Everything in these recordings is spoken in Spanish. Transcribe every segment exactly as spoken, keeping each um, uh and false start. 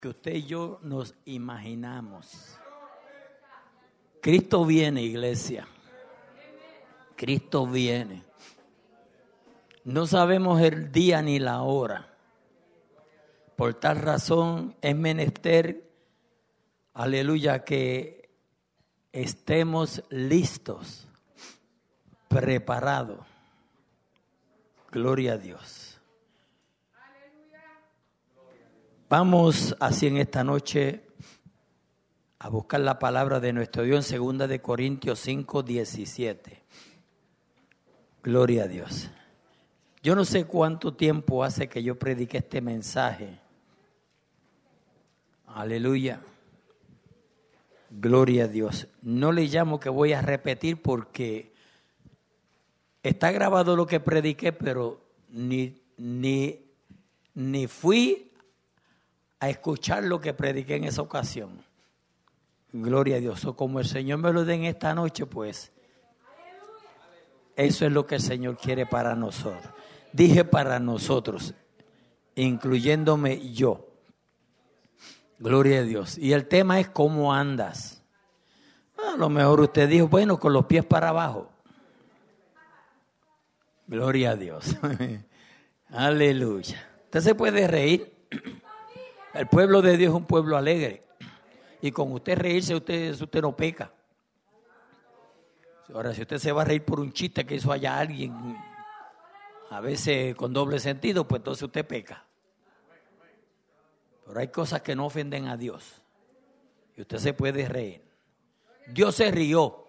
que usted y yo nos imaginamos. Cristo viene, iglesia. Cristo viene. No sabemos el día ni la hora. Por tal razón es menester, aleluya, que estemos listos, preparados. Gloria a Dios. Vamos así en esta noche a buscar la palabra de nuestro Dios en segunda de Corintios cinco, diecisiete. Gloria a Dios. Yo no sé cuánto tiempo hace que yo prediqué este mensaje. Aleluya. Gloria a Dios. No le llamo que voy a repetir porque está grabado lo que prediqué, pero ni, ni, ni fui a escuchar lo que prediqué en esa ocasión. Gloria a Dios. O como el Señor me lo dé en esta noche, pues eso es lo que el Señor quiere para nosotros. Dije para nosotros, incluyéndome yo. Gloria a Dios. Y el tema es cómo andas. A lo mejor usted dijo, bueno, con los pies para abajo. Gloria a Dios. Aleluya. Usted se puede reír. El pueblo de Dios es un pueblo alegre. Y con usted reírse, usted, usted no peca. Ahora, si usted se va a reír por un chiste que hizo allá alguien, a veces con doble sentido, pues entonces usted peca. Pero hay cosas que no ofenden a Dios. Y usted se puede reír. Dios se rió.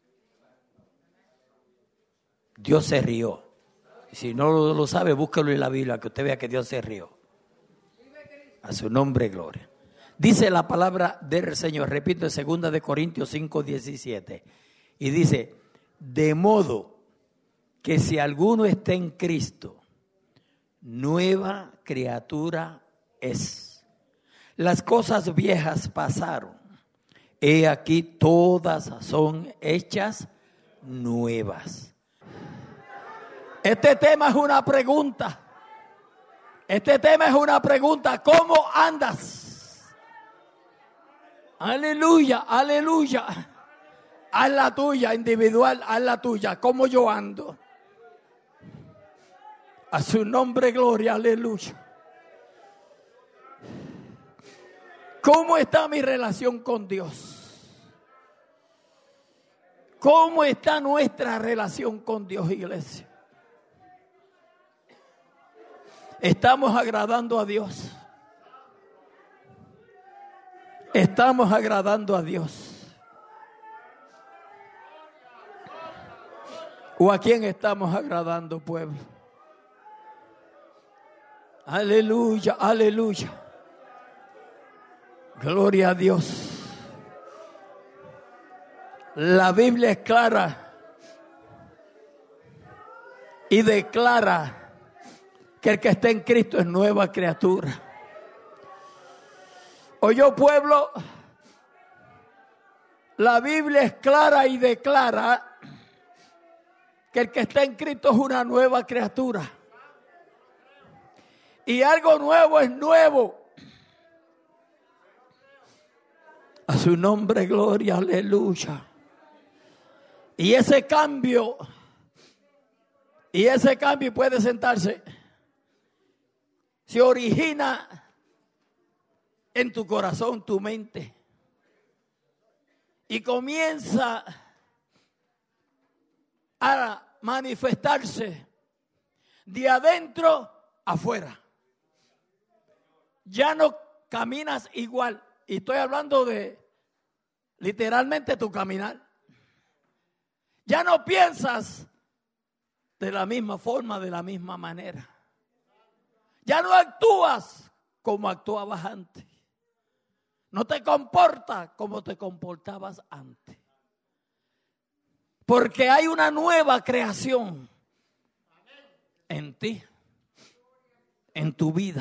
Dios se rió. Si no lo, lo sabe, búsquelo en la Biblia, que usted vea que Dios se rió. A su nombre, gloria. Dice la palabra del Señor, repito, en segunda de Corintios cinco, diecisiete. Y dice, de modo que si alguno está en Cristo, nueva criatura es. Las cosas viejas pasaron. He aquí todas son hechas nuevas. Este tema es una pregunta. Este tema es una pregunta. ¿Cómo andas? Aleluya, aleluya. Haz la tuya individual, haz la tuya. ¿Cómo yo ando? A su nombre, gloria, aleluya. ¿Cómo está mi relación con Dios? ¿Cómo está nuestra relación con Dios, iglesia? ¿Estamos agradando a Dios? ¿Estamos agradando a Dios? ¿O a quién estamos agradando, pueblo? Aleluya, aleluya. Gloria a Dios. La Biblia es clara y declara que el que está en Cristo es nueva criatura. Oyó, pueblo, la Biblia es clara y declara que el que está en Cristo es una nueva criatura. Y algo nuevo es nuevo. A su nombre, gloria, aleluya. Y ese cambio, y ese cambio puede sentarse, se origina en tu corazón, tu mente. Y comienza a manifestarse de adentro afuera. Ya no caminas igual. Y estoy hablando de literalmente tu caminar. Ya no piensas de la misma forma, de la misma manera. Ya no actúas como actuabas antes. No te comportas como te comportabas antes. Porque hay una nueva creación en ti, en tu vida.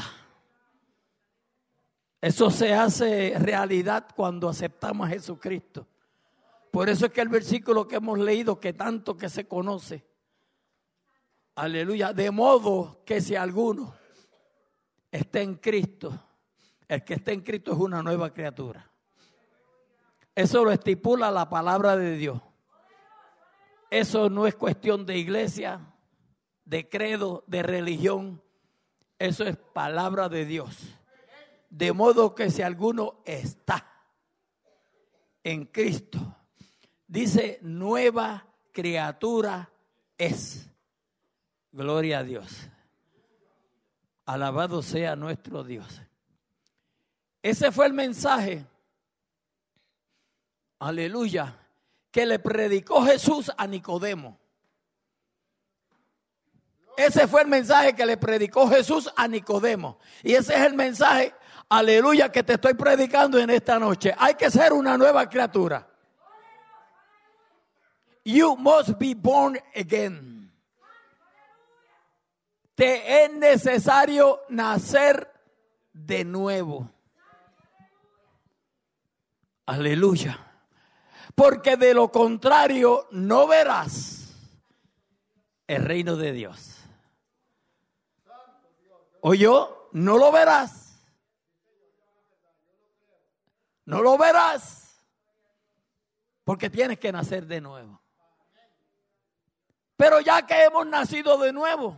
Eso se hace realidad cuando aceptamos a Jesucristo. Por eso es que el versículo que hemos leído, que tanto que se conoce, aleluya, de modo que si alguno está en Cristo, El que está en Cristo es una nueva criatura. Eso lo estipula la palabra de Dios. Eso no es cuestión de iglesia, de credo, de religión. Eso es palabra de Dios. De modo que si alguno está en Cristo, dice, nueva criatura es. Gloria a Dios. Alabado sea nuestro Dios. Ese fue el mensaje, aleluya, que le predicó Jesús a Nicodemo. Ese fue el mensaje que le predicó Jesús a Nicodemo. Y ese es el mensaje, aleluya, que te estoy predicando en esta noche. Hay que ser una nueva criatura. You must be born again. Te es necesario nacer de nuevo. Aleluya. Porque de lo contrario no verás el reino de Dios. ¿Oyó? No lo verás. No lo verás. Porque tienes que nacer de nuevo. Pero ya que hemos nacido de nuevo,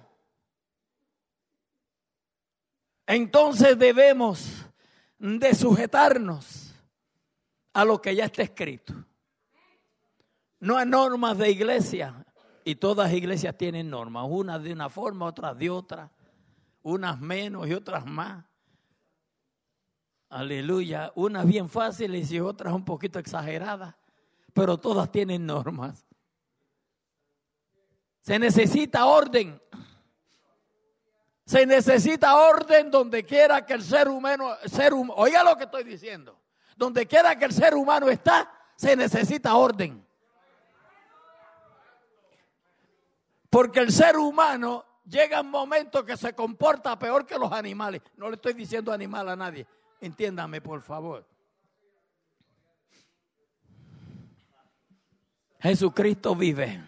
entonces debemos de sujetarnos a lo que ya está escrito. No hay normas de iglesia. Y todas las iglesias tienen normas. Unas de una forma, otras de otra. Unas menos y otras más. Aleluya. Unas bien fáciles y otras un poquito exageradas. Pero todas tienen normas. Se necesita orden. Se necesita orden donde quiera que el ser humano, ser hum, oiga lo que estoy diciendo. Donde quiera que el ser humano está, se necesita orden. Porque el ser humano llega un momento que se comporta peor que los animales. No le estoy diciendo animal a nadie. Entiéndame, por favor. Jesucristo vive.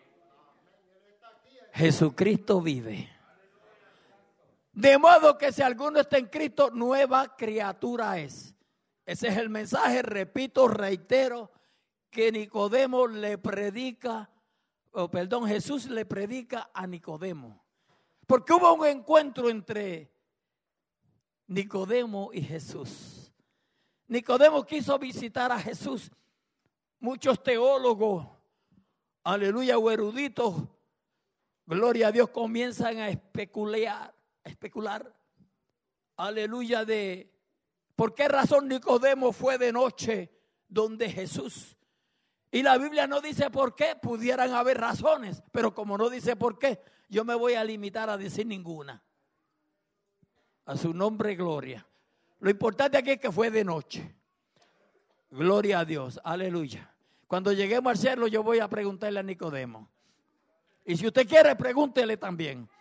Jesucristo vive. De modo que si alguno está en Cristo, nueva criatura es. Ese es el mensaje, repito, reitero, que Nicodemo le predica, oh, perdón, Jesús le predica a Nicodemo. Porque hubo un encuentro entre Nicodemo y Jesús. Nicodemo quiso visitar a Jesús. Muchos teólogos, aleluya, o eruditos, gloria a Dios, comienzan a especular, a especular, aleluya, de por qué razón Nicodemo fue de noche donde Jesús. Y la Biblia no dice por qué, pudieran haber razones, pero como no dice por qué, yo me voy a limitar a decir ninguna. A su nombre, gloria. Lo importante aquí es que fue de noche. Gloria a Dios, aleluya. Cuando lleguemos al cielo yo voy a preguntarle a Nicodemo. Y si usted quiere, pregúntele también.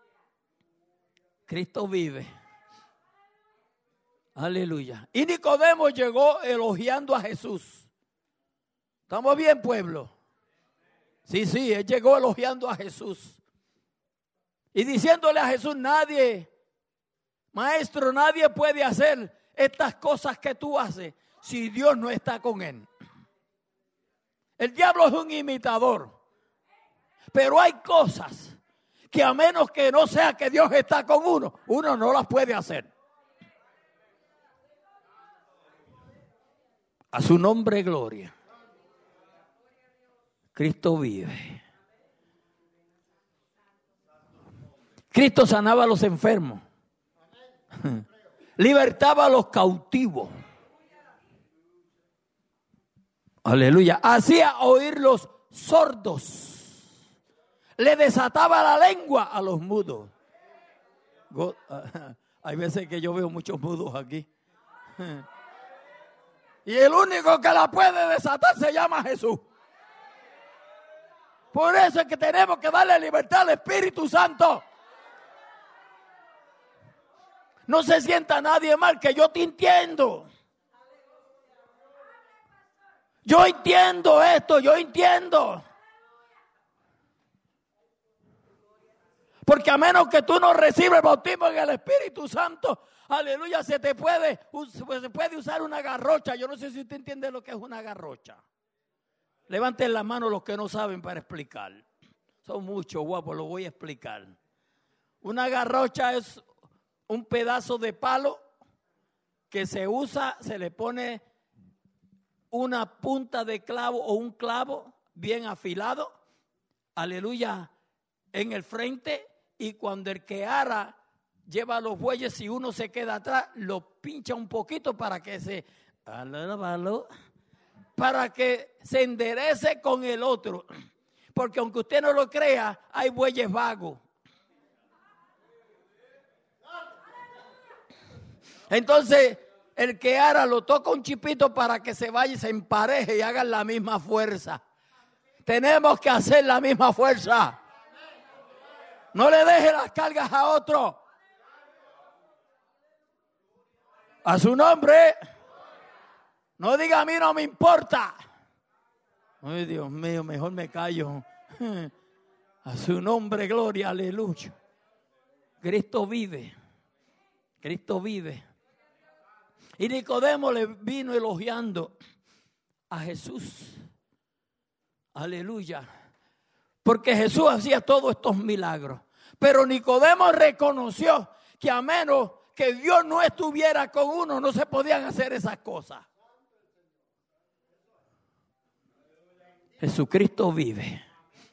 Cristo vive. Aleluya. Y Nicodemo llegó elogiando a Jesús. ¿Estamos bien, pueblo? Sí, sí, él llegó elogiando a Jesús. Y diciéndole a Jesús, nadie, maestro, nadie puede hacer estas cosas que tú haces si Dios no está con él. El diablo es un imitador. Pero hay cosas que a menos que no sea que Dios está con uno, uno no las puede hacer. A su nombre, gloria. Cristo vive. Cristo sanaba a los enfermos. Libertaba a los cautivos. Aleluya. Hacía oír los sordos. Le desataba la lengua a los mudos. Hay veces que yo veo muchos mudos aquí. Y el único que la puede desatar se llama Jesús. Por eso es que tenemos que darle libertad al Espíritu Santo. No se sienta nadie mal, que yo te entiendo. Yo entiendo esto, yo entiendo. Porque a menos que tú no recibas el bautismo en el Espíritu Santo, aleluya, se te puede, se puede usar una garrocha. Yo no sé si usted entiende lo que es una garrocha. Levanten la mano los que no saben para explicar. Son muchos, guapos, lo voy a explicar. Una garrocha es un pedazo de palo que se usa, se le pone una punta de clavo o un clavo bien afilado, aleluya, en el frente, y cuando el que ara lleva los bueyes, si uno se queda atrás, lo pincha un poquito para que se, para que se enderece con el otro. Porque aunque usted no lo crea, hay bueyes vagos. Entonces, el que ara lo toca un chipito para que se vaya y se empareje y hagan la misma fuerza. Tenemos que hacer la misma fuerza. No le deje las cargas a otro. A su nombre. No diga a mí no me importa. Ay, Dios mío, mejor me callo. A su nombre, gloria, aleluya. Cristo vive. Cristo vive. Y Nicodemo le vino elogiando a Jesús. Aleluya. Porque Jesús hacía todos estos milagros. Pero Nicodemo reconoció que a menos que Dios no estuviera con uno, no se podían hacer esas cosas. Jesucristo vive.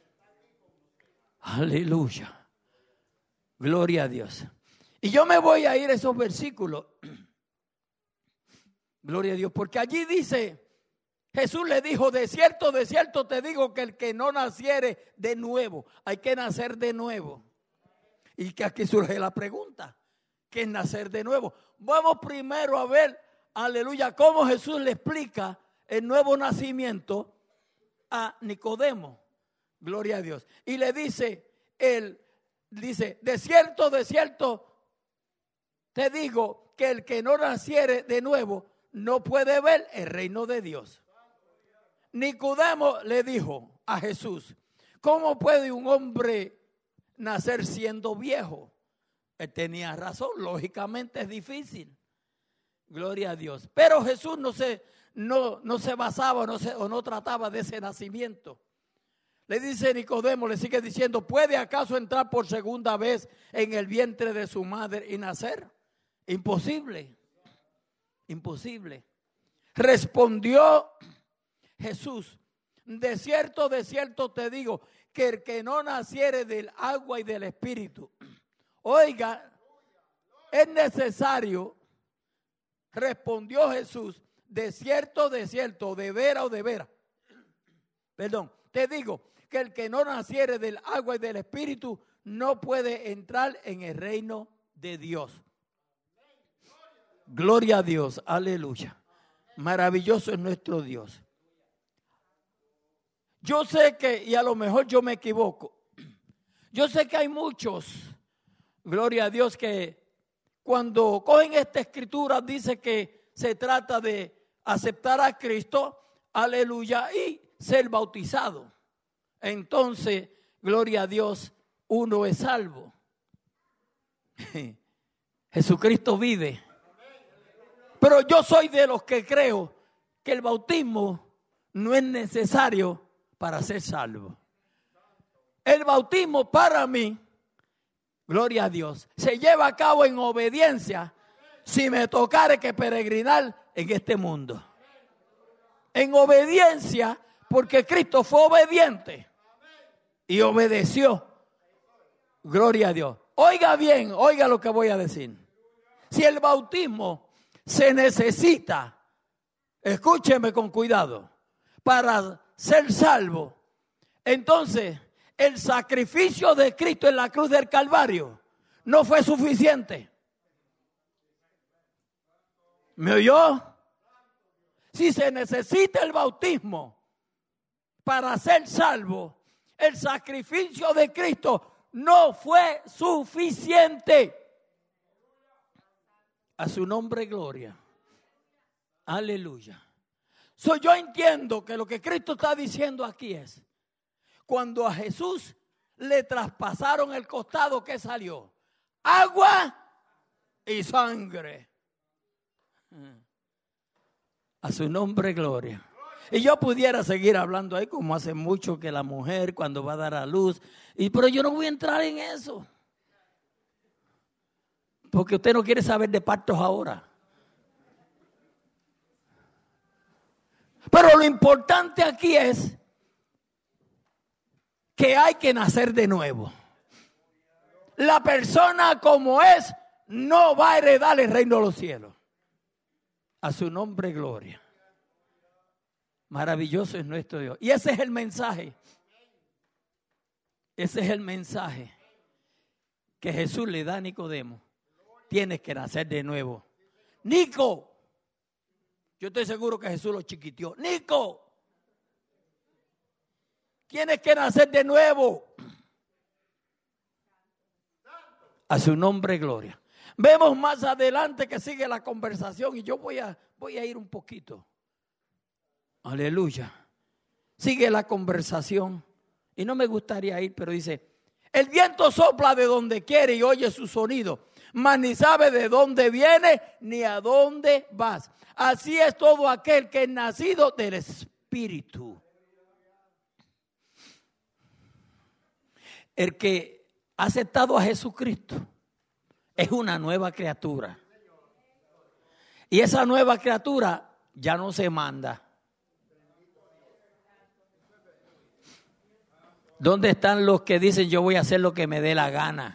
Aleluya. Gloria a Dios. Y yo me voy a ir a esos versículos. Gloria a Dios. Porque allí dice, Jesús le dijo, de cierto, de cierto te digo que el que no naciere de nuevo, hay que nacer de nuevo. Y que aquí surge la pregunta, ¿qué es nacer de nuevo? Vamos primero a ver, aleluya, cómo Jesús le explica el nuevo nacimiento a Nicodemo. Gloria a Dios. Y le dice, él dice, de cierto, de cierto te digo que el que no naciere de nuevo no puede ver el reino de Dios. Nicodemo le dijo a Jesús, ¿cómo puede un hombre nacer siendo viejo? Él tenía razón, lógicamente es difícil. Gloria a Dios. Pero Jesús no se, no, no se basaba no se, o no trataba de ese nacimiento. Le dice Nicodemo, le sigue diciendo, ¿puede acaso entrar por segunda vez en el vientre de su madre y nacer? Imposible. Imposible. Respondió Jesús, de cierto, de cierto te digo, que el que no naciere del agua y del espíritu, oiga, es necesario, respondió Jesús, de cierto, de cierto, de vera o de vera, perdón, te digo, que el que no naciere del agua y del espíritu no puede entrar en el reino de Dios. Gloria a Dios, aleluya. Maravilloso es nuestro Dios. Yo sé que, y a lo mejor yo me equivoco, yo sé que hay muchos, gloria a Dios, que cuando cogen esta escritura dice que se trata de aceptar a Cristo, aleluya, y ser bautizado. Entonces, gloria a Dios, uno es salvo. Jesucristo vive. Pero yo soy de los que creo que el bautismo no es necesario para ser salvo. El bautismo para mí, gloria a Dios, se lleva a cabo en obediencia si me tocare que peregrinar en este mundo. En obediencia, porque Cristo fue obediente y obedeció. Gloria a Dios. Oiga bien, oiga lo que voy a decir. Si el bautismo se necesita, escúcheme con cuidado, para ser salvo, entonces el sacrificio de Cristo en la cruz del Calvario no fue suficiente. ¿Me oyó? Si se necesita el bautismo para ser salvo, el sacrificio de Cristo no fue suficiente. A su nombre, gloria. Aleluya. So, yo entiendo que lo que Cristo está diciendo aquí es, cuando a Jesús le traspasaron el costado, ¿qué salió? Agua y sangre. A su nombre, gloria. Y yo pudiera seguir hablando ahí como hace mucho que la mujer cuando va a dar a luz. Y, pero yo no voy a entrar en eso. Porque usted no quiere saber de partos ahora. Pero lo importante aquí es que hay que nacer de nuevo. La persona como es no va a heredar el reino de los cielos. A su nombre, gloria. Maravilloso es nuestro Dios. Y ese es el mensaje. Ese es el mensaje que Jesús le da a Nicodemo. Tienes que nacer de nuevo. Nico. Yo estoy seguro que Jesús lo chiquiteó. Nico. Tienes que nacer de nuevo. A su nombre, gloria. Vemos más adelante que sigue la conversación y yo voy a, voy a ir un poquito. Aleluya. Sigue la conversación y no me gustaría ir, pero dice, el viento sopla de donde quiere y oye su sonido, mas ni sabe de dónde viene ni a dónde vas. Así es todo aquel que es nacido del Espíritu. El que ha aceptado a Jesucristo es una nueva criatura. Y esa nueva criatura ya no se manda. ¿Dónde están los que dicen yo voy a hacer lo que me dé la gana?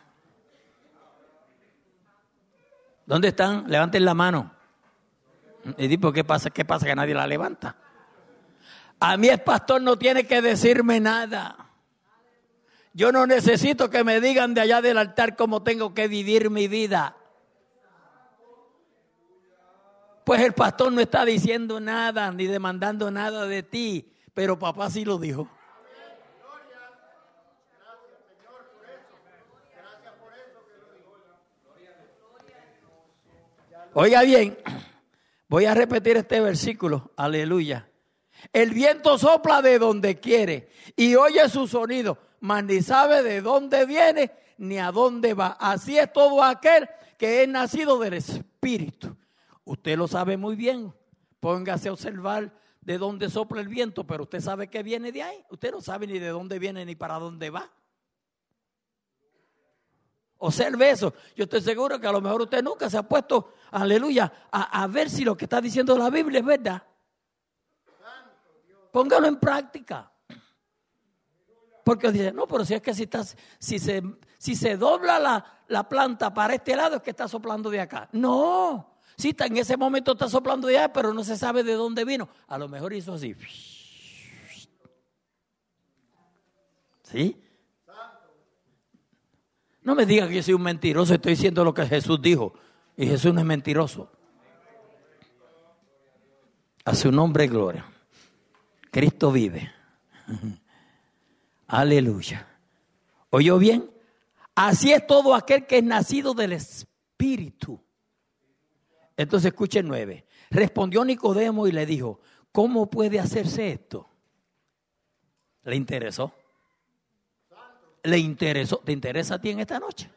¿Dónde están? Levanten la mano. Y di, ¿qué pasa? ¿Qué pasa que nadie la levanta? A mí el pastor no tiene que decirme nada. Yo no necesito que me digan de allá del altar cómo tengo que vivir mi vida. Pues el pastor no está diciendo nada ni demandando nada de ti, pero papá sí lo dijo. Oiga bien, voy a repetir este versículo, aleluya. El viento sopla de donde quiere y oye su sonido, mas ni sabe de dónde viene ni a dónde va. Así es todo aquel que es nacido del Espíritu. Usted lo sabe muy bien. Póngase a observar de dónde sopla el viento, pero usted sabe que viene de ahí. Usted no sabe ni de dónde viene ni para dónde va. Observe eso. Yo estoy seguro que a lo mejor usted nunca se ha puesto, aleluya, a, a ver si lo que está diciendo la Biblia es verdad. Póngalo en práctica. Porque dice, no, pero si es que si, estás, si, se, si se dobla la, la planta para este lado es que está soplando de acá. No, si está, en ese momento está soplando de allá, pero no se sabe de dónde vino. A lo mejor hizo así. ¿Sí? No me diga que yo soy un mentiroso, estoy diciendo lo que Jesús dijo. Y Jesús no es mentiroso. A su nombre, gloria. Cristo vive. Aleluya. ¿Oyó bien? Así es todo aquel que es nacido del Espíritu. Entonces escuche nueve. Respondió Nicodemo y le dijo, ¿cómo puede hacerse esto? ¿Le interesó? ¿Le interesó? ¿Te interesa a ti en esta noche?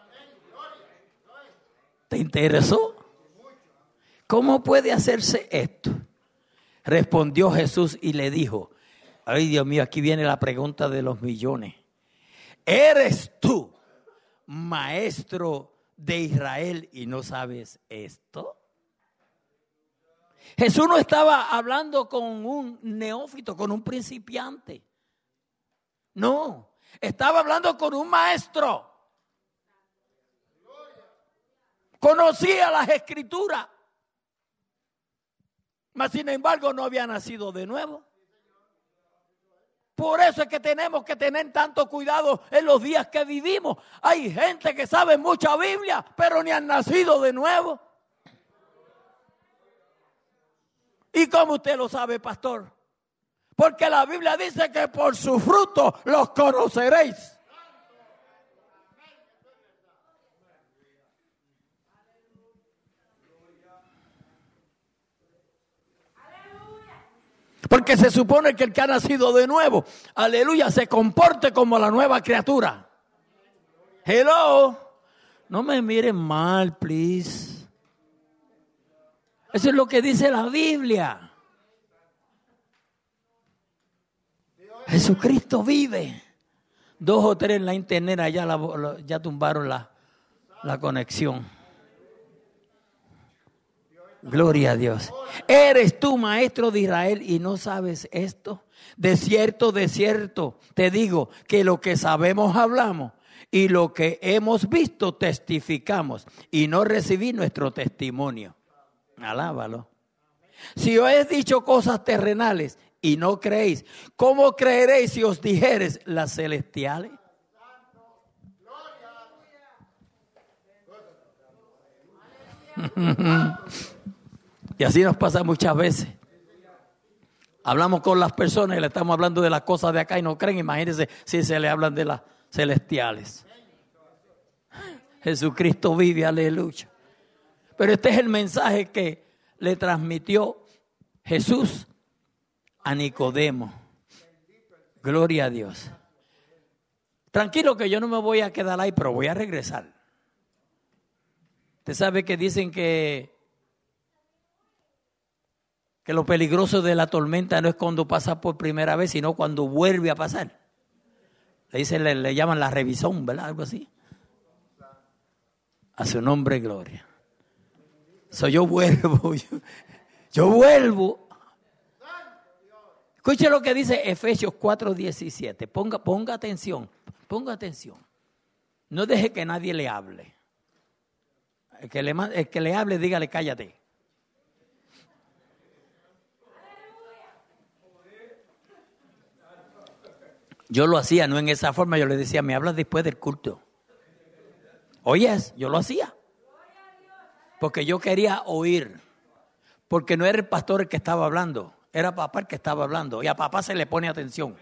¿Te interesó? ¿Cómo puede hacerse esto? Respondió Jesús y le dijo, ay Dios mío, aquí viene la pregunta de los millones. ¿Eres tú maestro de Israel y no sabes esto? Jesús no estaba hablando con un neófito, con un principiante. No, estaba hablando con un maestro. Conocía las escrituras, mas sin embargo no había nacido de nuevo. Por eso es que tenemos que tener tanto cuidado en los días que vivimos. Hay gente que sabe mucha Biblia, pero ni han nacido de nuevo. ¿Y cómo usted lo sabe, pastor? Porque la Biblia dice que por su fruto los conoceréis. Porque se supone que el que ha nacido de nuevo, aleluya, se comporte como la nueva criatura. Hello. No me miren mal, please. Eso es lo que dice la Biblia. Jesucristo vive. Dos o tres en la internet allá la, ya tumbaron la, la conexión. Gloria a Dios. ¿Eres tú maestro de Israel y no sabes esto? De cierto, de cierto, te digo que lo que sabemos hablamos y lo que hemos visto testificamos y no recibí nuestro testimonio. Alábalo. Si os he dicho cosas terrenales y no creéis, ¿cómo creeréis si os dijeres las celestiales? Y así nos pasa muchas veces. Hablamos con las personas y le estamos hablando de las cosas de acá y no creen. Imagínense si se le hablan de las celestiales. Jesucristo vive, aleluya. Pero este es el mensaje que le transmitió Jesús a Nicodemo. Gloria a Dios. Tranquilo que yo no me voy a quedar ahí, pero voy a regresar. Usted sabe que dicen que que lo peligroso de la tormenta no es cuando pasa por primera vez, sino cuando vuelve a pasar. Le dicen, le, le llaman la revisón, ¿verdad? Algo así. A su nombre, gloria. So, yo vuelvo, yo, yo vuelvo. Escuche lo que dice Efesios cuatro diecisiete. Ponga, ponga atención, ponga atención. No deje que nadie le hable. El que le, el que le hable, dígale, cállate. Yo lo hacía, no en esa forma, yo le decía, me hablas después del culto. Oyes, yo lo hacía. Porque yo quería oír. Porque no era el pastor el que estaba hablando, era papá el que estaba hablando. Y a papá se le pone atención.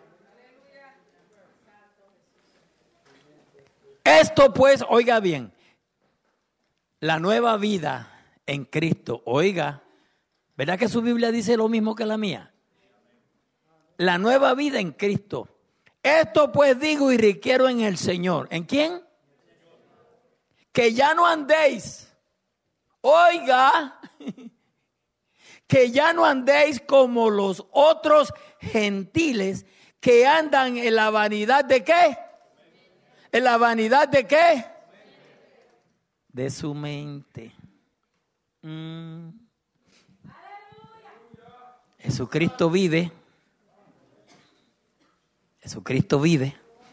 Esto pues, oiga bien, la nueva vida en Cristo, oiga, ¿verdad que su Biblia dice lo mismo que la mía? La nueva vida en Cristo. Esto pues digo y requiero en el Señor. ¿En quién? Que ya no andéis. Oiga. Que ya no andéis como los otros gentiles que andan en la vanidad de ¿qué? ¿En la vanidad de qué? De su mente. Mm. Jesucristo vive. Jesucristo vive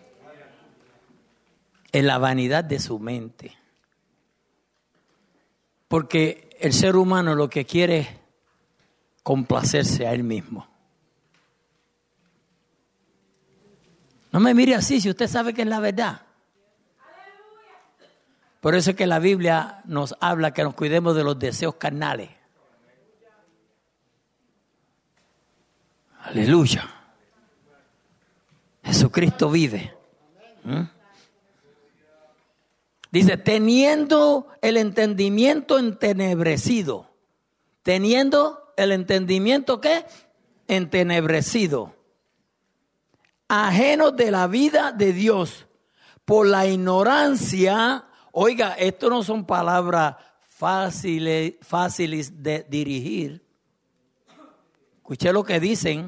en la vanidad de su mente. Porque el ser humano lo que quiere es complacerse a él mismo. No me mire así si usted sabe que es la verdad. Por eso es que la Biblia nos habla que nos cuidemos de los deseos carnales. Aleluya. Jesucristo vive. ¿Mm? Dice, teniendo el entendimiento entenebrecido. Teniendo el entendimiento, ¿qué? Entenebrecido. Ajenos de la vida de Dios. Por la ignorancia. Oiga, esto no son palabras fáciles, fáciles de dirigir. Escuché lo que dicen.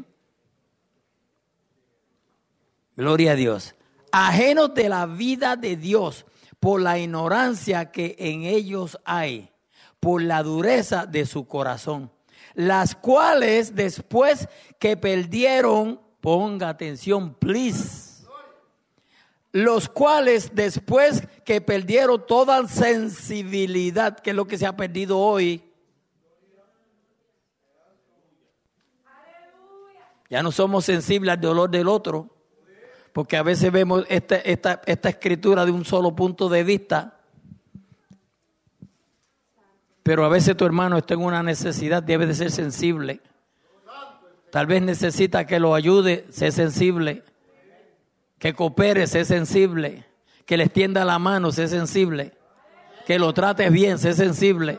Gloria a Dios. Ajenos de la vida de Dios por la ignorancia que en ellos hay, por la dureza de su corazón, las cuales después que perdieron, ponga atención, please, los cuales después que perdieron toda sensibilidad, que es lo que se ha perdido hoy, ya no somos sensibles al dolor del otro. Porque a veces vemos esta, esta, esta escritura de un solo punto de vista. Pero a veces tu hermano está en una necesidad, debe de ser sensible. Tal vez necesita que lo ayude, sé sensible. Que coopere, sé sensible. Que le extienda la mano, sé sensible. Que lo trates bien, sé sensible.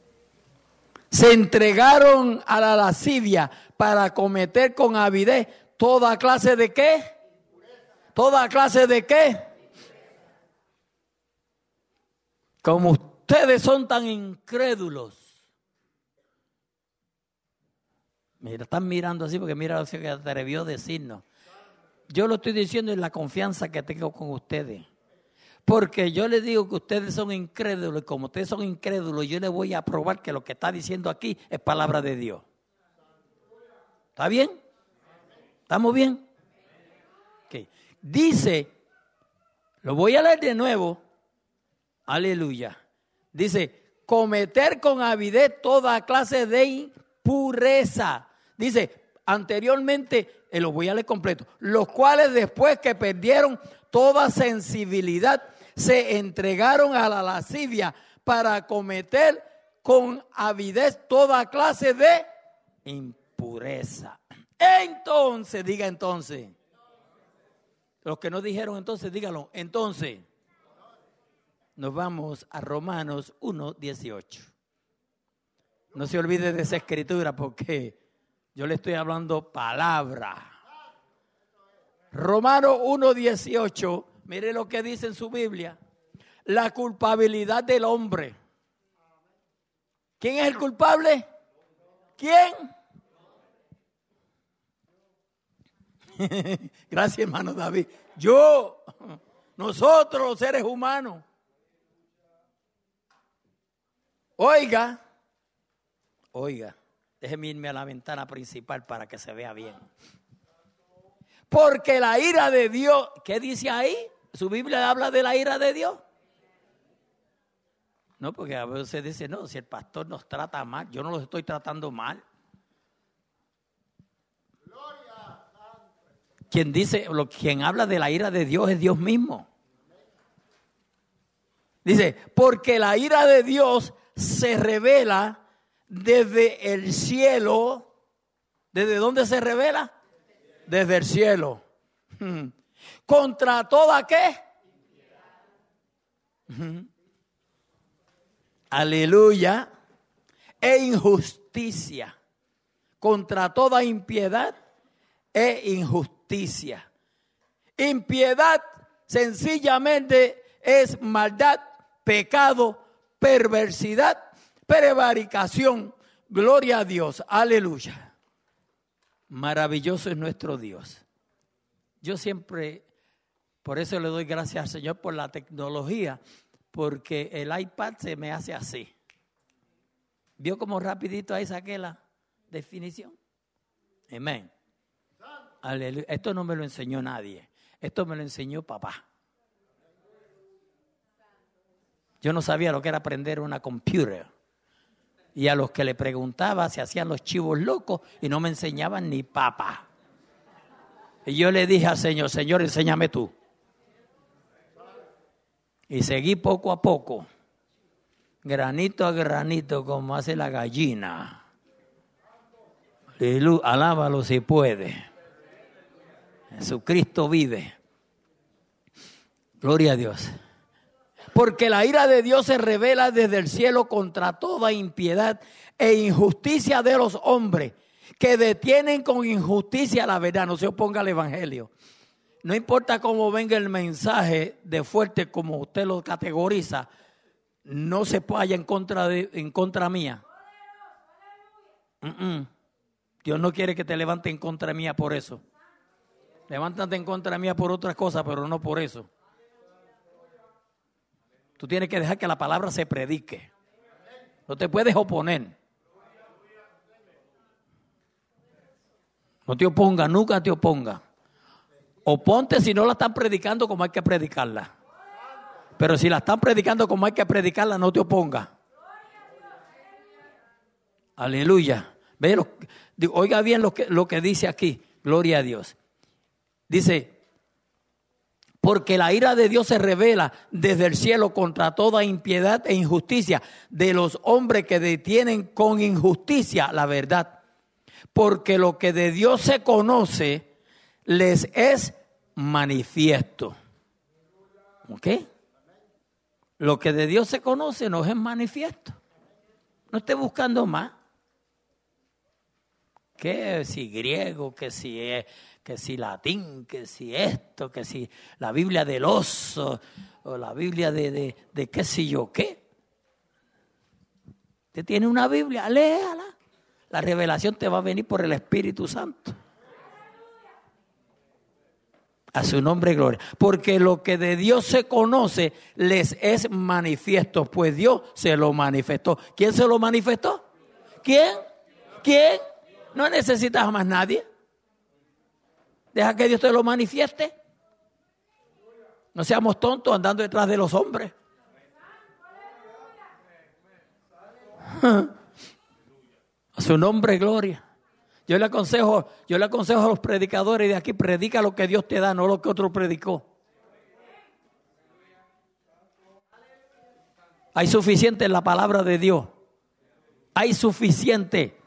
Se entregaron a la lascivia para cometer con avidez ¿Toda clase de qué? ¿Toda clase de qué? Como ustedes son tan incrédulos. Mira, están mirando así porque mira lo que se atrevió a decirnos. Yo lo estoy diciendo en la confianza que tengo con ustedes. Porque yo les digo que ustedes son incrédulos y como ustedes son incrédulos, yo les voy a probar que lo que está diciendo aquí es palabra de Dios. ¿Está bien? ¿Estamos bien? Okay. Dice, lo voy a leer de nuevo. Aleluya. Dice, cometer con avidez toda clase de impureza. Dice, anteriormente, eh, lo voy a leer completo, los cuales después que perdieron toda sensibilidad, se entregaron a la lascivia para cometer con avidez toda clase de impureza. Entonces, diga entonces. Los que no dijeron entonces, díganlo. Entonces, nos vamos a Romanos uno dieciocho. No se olvide de esa escritura porque yo le estoy hablando palabra. Romanos uno dieciocho, mire lo que dice en su Biblia. La culpabilidad del hombre. ¿Quién es el culpable? ¿Quién? Gracias, hermano David. Yo, nosotros los seres humanos. Oiga, oiga, déjeme irme a la ventana principal para que se vea bien. Porque la ira de Dios, ¿qué dice ahí? ¿Su Biblia habla de la ira de Dios? No, porque a veces dice, no, si el pastor nos trata mal, yo no los estoy tratando mal. Quien dice, quien habla de la ira de Dios es Dios mismo. Dice, porque la ira de Dios se revela desde el cielo. ¿Desde dónde se revela? Desde el cielo. Hmm. ¿Contra toda qué? Hmm. Aleluya. E injusticia. Contra toda impiedad e injusticia. Impiedad sencillamente es maldad, pecado, perversidad, prevaricación. Gloria a Dios. Aleluya. Maravilloso es nuestro Dios. Yo siempre, por eso le doy gracias al Señor por la tecnología, porque el iPad se me hace así. ¿Vio cómo rapidito ahí saqué la definición? Amén. Aleluya. Esto no me lo enseñó nadie. Esto me lo enseñó papá. Yo no sabía lo que era aprender una computer. Y a los que le preguntaba se hacían los chivos locos y no me enseñaban ni papa. Y yo le dije al Señor, Señor, enséñame tú. Y seguí poco a poco, granito a granito, como hace la gallina. Aleluya, alábalo si puede. Jesucristo vive. Gloria a Dios. Porque la ira de Dios se revela desde el cielo contra toda impiedad e injusticia de los hombres que detienen con injusticia la verdad. No se oponga al evangelio. No importa cómo venga el mensaje de fuerte como usted lo categoriza, no se vaya en contra de, en contra mía. Uh-uh. Dios no quiere que te levantes en contra mía por eso. Levántate en contra mía por otras cosas, pero no por eso. Tú tienes que dejar que la palabra se predique. No te puedes oponer. No te oponga, nunca te oponga. Oponte si no la están predicando como hay que predicarla. Pero si la están predicando como hay que predicarla, no te oponga. Aleluya. Ve lo, oiga bien lo que, lo que dice aquí. Gloria a Dios. Dice, porque la ira de Dios se revela desde el cielo contra toda impiedad e injusticia de los hombres que detienen con injusticia la verdad. Porque lo que de Dios se conoce les es manifiesto. ¿Ok? Lo que de Dios se conoce nos es manifiesto. No esté buscando más. que si griego, que si, eh, que si latín, que si esto, que si la Biblia del oso, o la Biblia de, de, de qué sé yo qué. Usted tiene una Biblia, léala. La revelación te va a venir por el Espíritu Santo. A su nombre, gloria. Porque lo que de Dios se conoce les es manifiesto, pues Dios se lo manifestó. ¿Quién se lo manifestó? ¿Quién? ¿Quién? No necesitas a más nadie. Deja que Dios te lo manifieste. No seamos tontos andando detrás de los hombres. A su nombre, gloria. Yo le aconsejo, yo le aconsejo a los predicadores de aquí, predica lo que Dios te da, no lo que otro predicó. Hay suficiente en la palabra de Dios. Hay suficiente.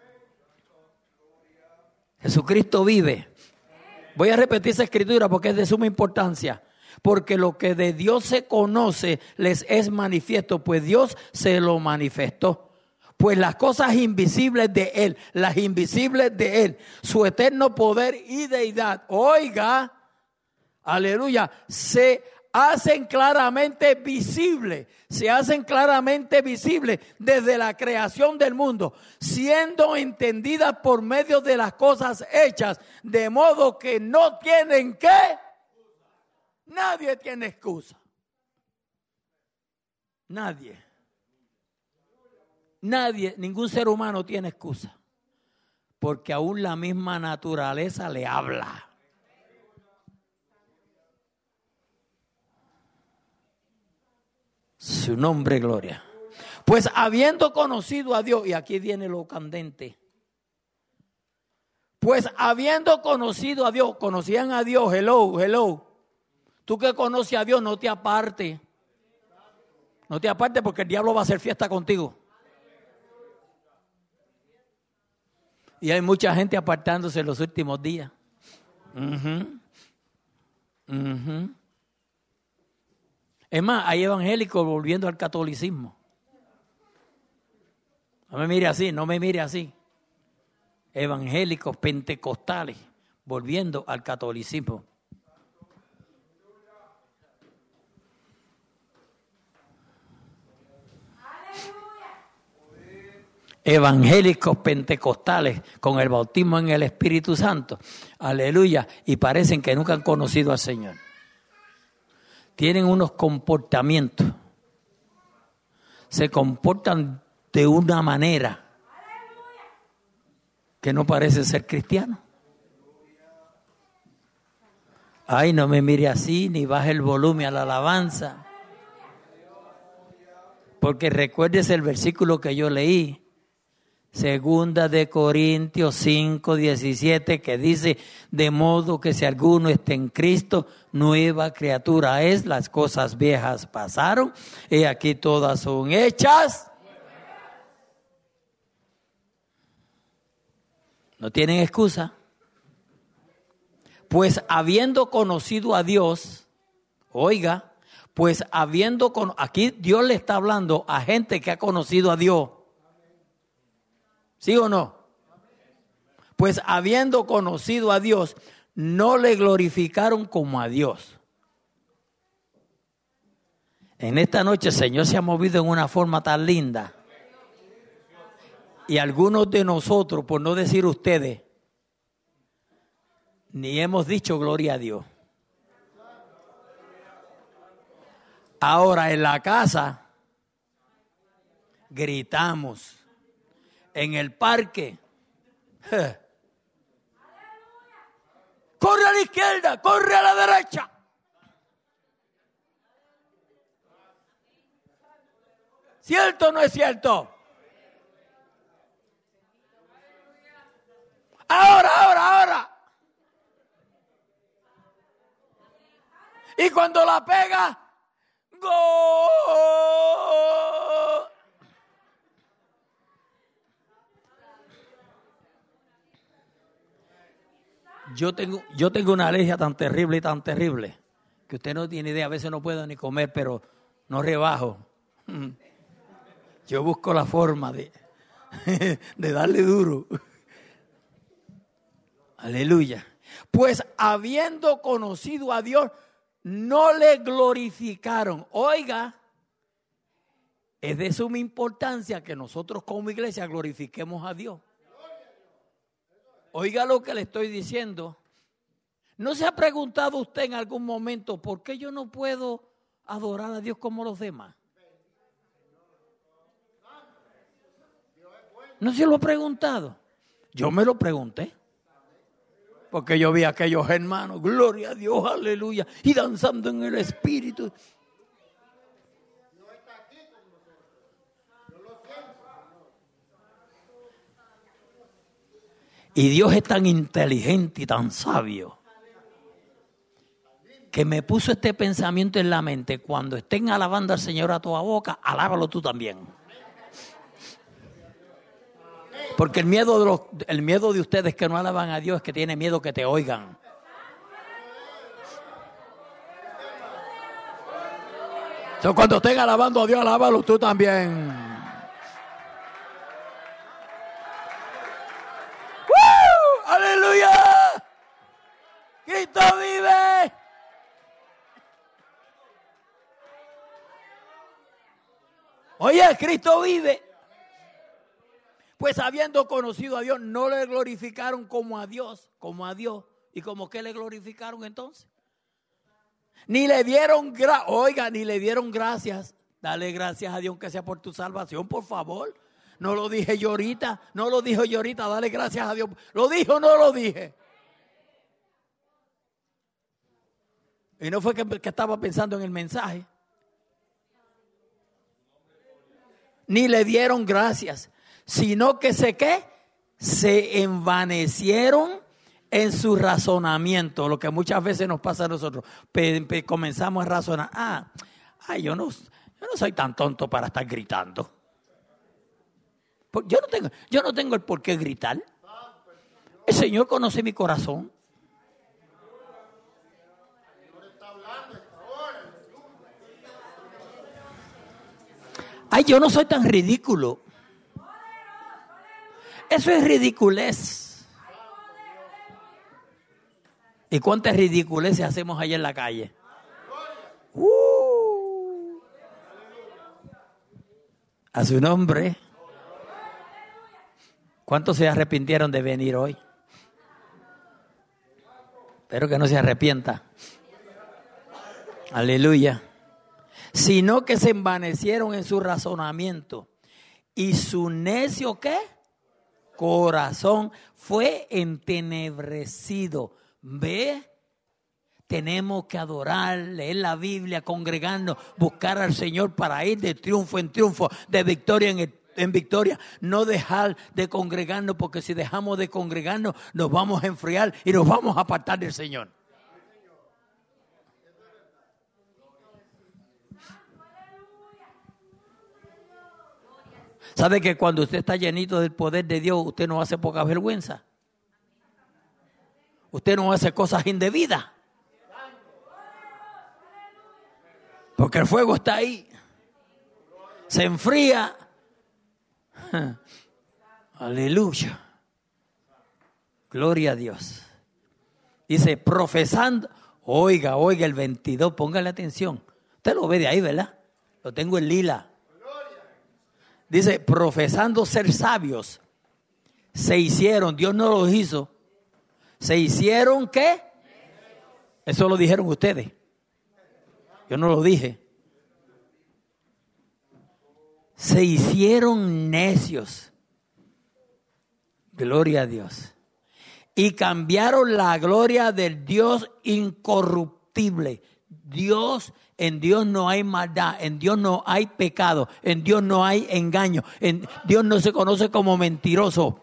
Jesucristo vive. Voy a repetir esa escritura porque es de suma importancia. Porque lo que de Dios se conoce les es manifiesto, pues Dios se lo manifestó. Pues las cosas invisibles de Él, las invisibles de Él, su eterno poder y deidad, oiga, aleluya, se hacen claramente visibles, se hacen claramente visibles desde la creación del mundo, siendo entendidas por medio de las cosas hechas, de modo que no tienen que, nadie tiene excusa, nadie. Nadie, ningún ser humano tiene excusa, porque aún la misma naturaleza le habla. Su nombre, gloria. Pues habiendo conocido a Dios, y aquí viene lo candente. Pues habiendo conocido a Dios, conocían a Dios, hello, hello. Tú que conoces a Dios, no te apartes. No te apartes porque el diablo va a hacer fiesta contigo. Y hay mucha gente apartándose en los últimos días. Uh-huh. Uh-huh. Es más, hay evangélicos volviendo al catolicismo. No me mire así, no me mire así. Evangélicos pentecostales volviendo al catolicismo. Evangélicos pentecostales con el bautismo en el Espíritu Santo, aleluya, y parecen que nunca han conocido al Señor. Tienen unos comportamientos, se comportan de una manera que no parece ser cristiano. Ay, no me mire así, ni baje el volumen a la alabanza, porque recuérdese el versículo que yo leí. Segunda de Corintios cinco, diecisiete, que dice, de modo que si alguno está en Cristo, nueva criatura es, las cosas viejas pasaron, y aquí todas son hechas. No tienen excusa. Pues habiendo conocido a Dios, oiga, pues habiendo, con, aquí Dios le está hablando a gente que ha conocido a Dios. ¿Sí o no? Pues habiendo conocido a Dios, no le glorificaron como a Dios. En esta noche el Señor se ha movido en una forma tan linda. Y algunos de nosotros, por no decir ustedes, ni hemos dicho gloria a Dios. Ahora en la casa gritamos. En el parque, ¡eh! Corre a la izquierda, corre a la derecha. ¿Cierto o no es cierto? Ahora, ahora, ahora. Y cuando la pega, ¡gol! Yo tengo, yo tengo una alergia tan terrible y tan terrible que usted no tiene idea. A veces no puedo ni comer, pero no rebajo. Yo busco la forma de, de darle duro. Aleluya. Pues habiendo conocido a Dios, no le glorificaron. Oiga, es de suma importancia que nosotros como iglesia glorifiquemos a Dios. Oiga lo que le estoy diciendo. ¿No se ha preguntado usted en algún momento por qué yo no puedo adorar a Dios como los demás? ¿No se lo ha preguntado? Yo me lo pregunté. Porque yo vi a aquellos hermanos, gloria a Dios, aleluya, y danzando en el Espíritu. Y Dios es tan inteligente y tan sabio que me puso este pensamiento en la mente. Cuando estén alabando al Señor a toda boca, alábalo tú también. Porque el miedo de los, el miedo de ustedes que no alaban a Dios es que tiene miedo que te oigan. Entonces, cuando estén alabando a Dios, alábalo tú también. ¡Woo! ¡Aleluya! ¡Cristo vive! Oye, Cristo vive. Pues habiendo conocido a Dios, no le glorificaron como a Dios, como a Dios. ¿Y como qué le glorificaron entonces? Ni le dieron, gra- oiga, ni le dieron gracias. Dale gracias a Dios que sea por tu salvación, por favor. No lo dije yo ahorita, no lo dijo yo ahorita, dale gracias a Dios. ¿Lo dijo o no lo dije? Y no fue que, que estaba pensando en el mensaje. Ni le dieron gracias, sino que se ¿qué? Se envanecieron en su razonamiento, lo que muchas veces nos pasa a nosotros. Pe, pe, comenzamos a razonar, ah, ay, yo no, yo no soy tan tonto para estar gritando. Yo no tengo, yo no tengo el por qué gritar. El Señor conoce mi corazón. Ay, yo no soy tan ridículo. Eso es ridiculez. ¿Y cuántas ridiculeces hacemos allá en la calle? Uh, a su nombre. ¿Cuántos se arrepintieron de venir hoy? Espero que no se arrepienta. Aleluya. Sino que se envanecieron en su razonamiento. ¿Y su necio qué? Corazón fue entenebrecido. ¿Ve? Tenemos que adorar, leer la Biblia, congregarnos, buscar al Señor para ir de triunfo en triunfo, de victoria en, en victoria. No dejar de congregarnos, porque si dejamos de congregarnos nos vamos a enfriar y nos vamos a apartar del Señor. ¿Sabe que cuando usted está llenito del poder de Dios, usted no hace poca vergüenza? Usted no hace cosas indebidas. Porque el fuego está ahí. Se enfría. Aleluya. Gloria a Dios. Dice, profesando. Oiga, oiga, el veintidós, póngale atención. Usted lo ve de ahí, ¿verdad? Lo tengo en lila. Dice, profesando ser sabios, se hicieron, Dios no los hizo, se hicieron ¿qué? Eso lo dijeron ustedes. Yo no lo dije. Se hicieron necios. Gloria a Dios. Y cambiaron la gloria del Dios incorruptible. Dios, en Dios no hay maldad, en Dios no hay pecado, en Dios no hay engaño, en Dios no se conoce como mentiroso.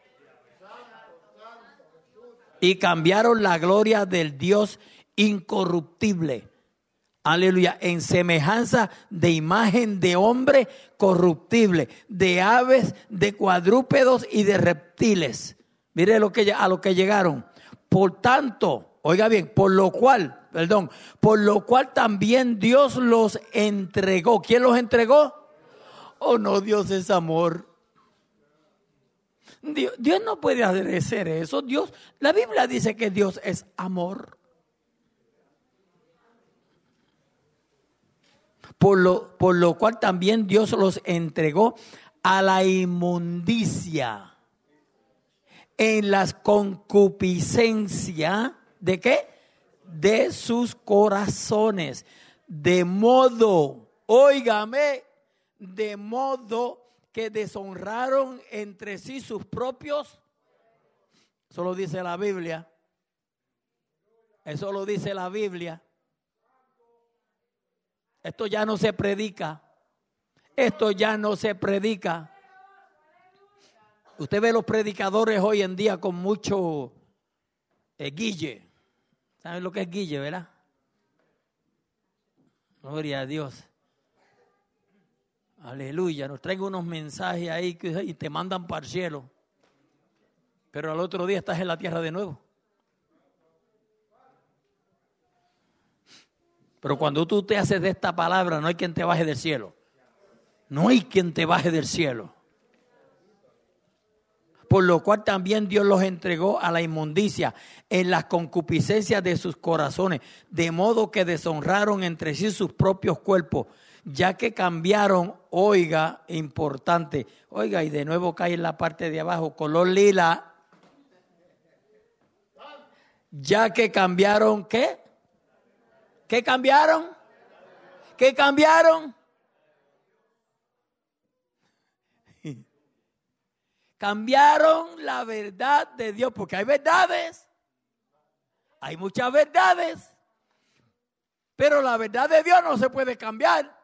Y cambiaron la gloria del Dios incorruptible. Aleluya. En semejanza de imagen de hombre corruptible, de aves, de cuadrúpedos y de reptiles. Mire lo que, a lo que llegaron. Por tanto, oiga bien, por lo cual, perdón, por lo cual también Dios los entregó. ¿Quién los entregó? Oh no, Dios es amor. Dios, Dios no puede hacer eso. Dios, la Biblia dice que Dios es amor. Por lo, por lo cual también Dios los entregó a la inmundicia en las concupiscencias ¿de qué? De sus corazones. De modo, óigame, de modo que deshonraron entre sí sus propios. Eso lo dice la Biblia. Eso lo dice la Biblia. Esto ya no se predica. Esto ya no se predica. Usted ve los predicadores hoy en día con mucho eh, guille. ¿Saben lo que es guille, verdad? Gloria a Dios. Aleluya. Nos traen unos mensajes ahí que, y te mandan para el cielo. Pero al otro día estás en la tierra de nuevo. Pero cuando tú te haces de esta palabra, no hay quien te baje del cielo. No hay quien te baje del cielo. Por lo cual también Dios los entregó a la inmundicia en las concupiscencias de sus corazones, de modo que deshonraron entre sí sus propios cuerpos, ya que cambiaron, oiga, importante, oiga, y de nuevo cae en la parte de abajo, color lila, ya que cambiaron, ¿qué? ¿Qué cambiaron? ¿Qué cambiaron? Cambiaron la verdad de Dios, porque hay verdades, hay muchas verdades, pero la verdad de Dios no se puede cambiar.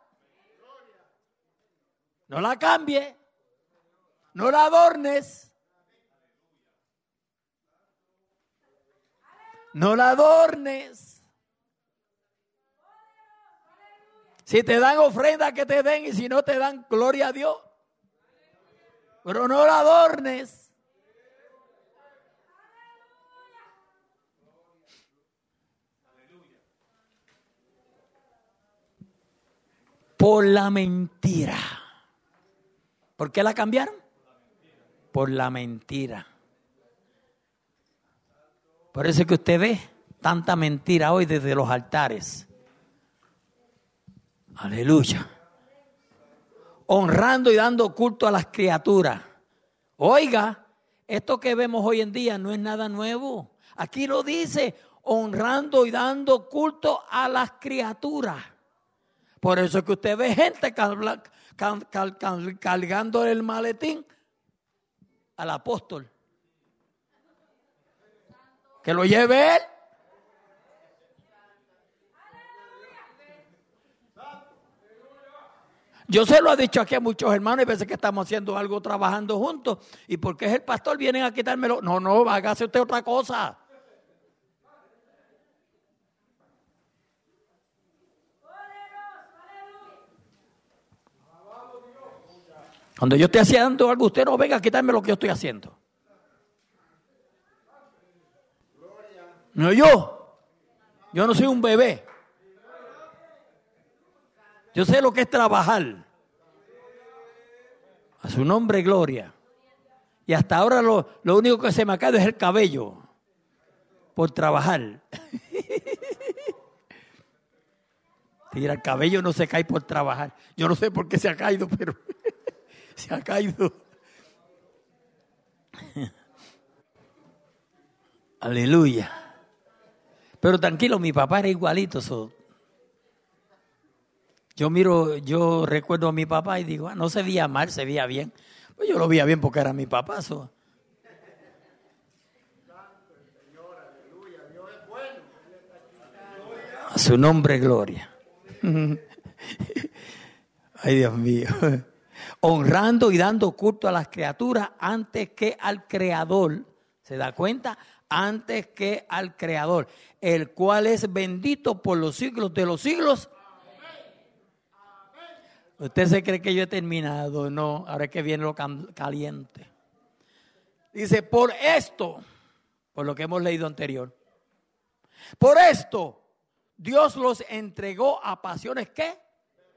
No la cambie, no la adornes, no la adornes. Si te dan ofrenda, que te den, y si no te dan, gloria a Dios. Pero no la adornes. Por la mentira. ¿Por qué la cambiaron? Por la mentira. Por eso es que usted ve tanta mentira hoy desde los altares. Aleluya. Honrando y dando culto a las criaturas. Oiga, esto que vemos hoy en día no es nada nuevo. Aquí lo dice, honrando y dando culto a las criaturas. Por eso es que usted ve gente cal, cal, cal, cal, cargando el maletín al apóstol. Que lo lleve él. Yo se lo he dicho aquí a muchos hermanos, y veces que estamos haciendo algo, trabajando juntos, y porque es el pastor, vienen a quitármelo. No, no, hágase usted otra cosa. Cuando yo esté haciendo algo, usted no venga a quitarme lo que yo estoy haciendo. No yo. Yo no soy un bebé. Yo sé lo que es trabajar. A su nombre, gloria. Y hasta ahora lo, lo único que se me ha caído es el cabello. Por trabajar. Mira, el cabello no se cae por trabajar. Yo no sé por qué se ha caído, pero se ha caído. Aleluya. Pero tranquilo, mi papá era igualito. So. Yo miro, yo recuerdo a mi papá y digo, ah, no se veía mal, se veía bien. Pues yo lo veía bien porque era mi papá. So. A su nombre, gloria. Ay, Dios mío. Honrando y dando culto a las criaturas antes que al Creador. ¿Se da cuenta? Antes que al Creador, el cual es bendito por los siglos de los siglos. ¿Usted se cree que yo he terminado? No, ahora es que viene lo caliente. Dice, por esto, por lo que hemos leído anterior, por esto Dios los entregó a pasiones, ¿qué?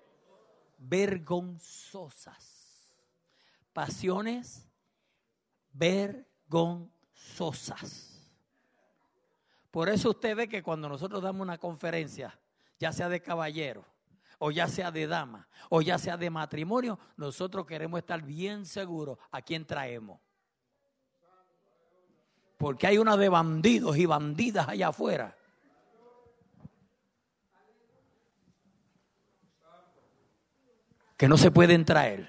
Vergonzosas. Pasiones vergonzosas. Por eso usted ve que cuando nosotros damos una conferencia, ya sea de caballero, o ya sea de dama, o ya sea de matrimonio, nosotros queremos estar bien seguros a quién traemos. Porque hay una de bandidos y bandidas allá afuera. Que no se pueden traer.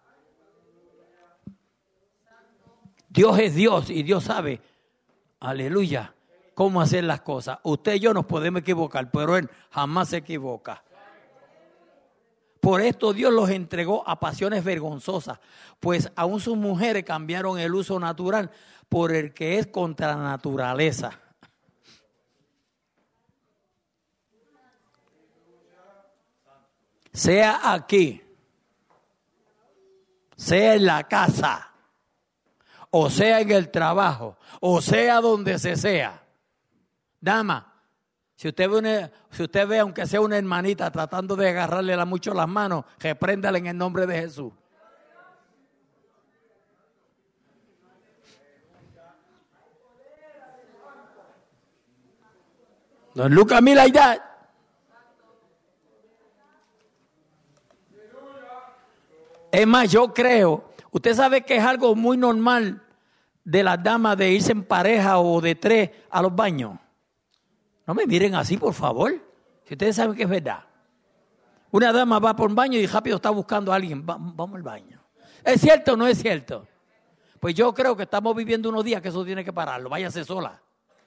Dios es Dios y Dios sabe, aleluya, cómo hacer las cosas. Usted y yo nos podemos equivocar, pero Él jamás se equivoca. Por esto Dios los entregó a pasiones vergonzosas, pues aún sus mujeres cambiaron el uso natural por el que es contra la naturaleza. Sea aquí, sea en la casa, o sea en el trabajo, o sea donde se sea. Dama, si usted ve, una, si usted ve aunque sea una hermanita tratando de agarrarle la mucho las manos, repréndala en el nombre de Jesús. Don't look at me like that. Es más, yo creo, usted sabe que es algo muy normal de las damas de irse en pareja o de tres a los baños. No me miren así, por favor. Si ustedes saben que es verdad. Una dama va por un baño y rápido está buscando a alguien. Va, vamos al baño. ¿Es cierto o no es cierto? Pues yo creo que estamos viviendo unos días que eso tiene que pararlo. Váyase sola.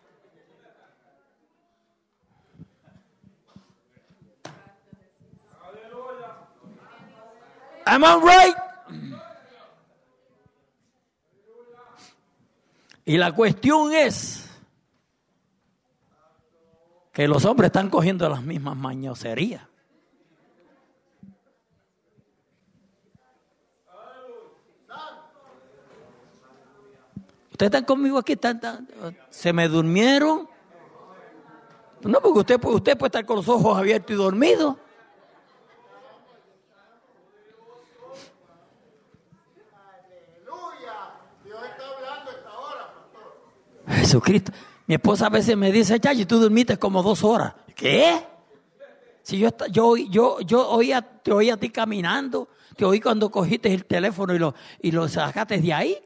Am I right? Y la cuestión es que los hombres están cogiendo las mismas mañoserías. ¿Ustedes están conmigo aquí? ¿Están, están, ¿Se me durmieron? No, porque usted, usted puede estar con los ojos abiertos y dormido. Jesucristo. Mi esposa a veces me dice, Chachi, tú dormiste como dos horas. ¿Qué? Si yo, yo, yo, yo oía, te oí a ti caminando, te oí cuando cogiste el teléfono y lo, y lo sacaste de ahí.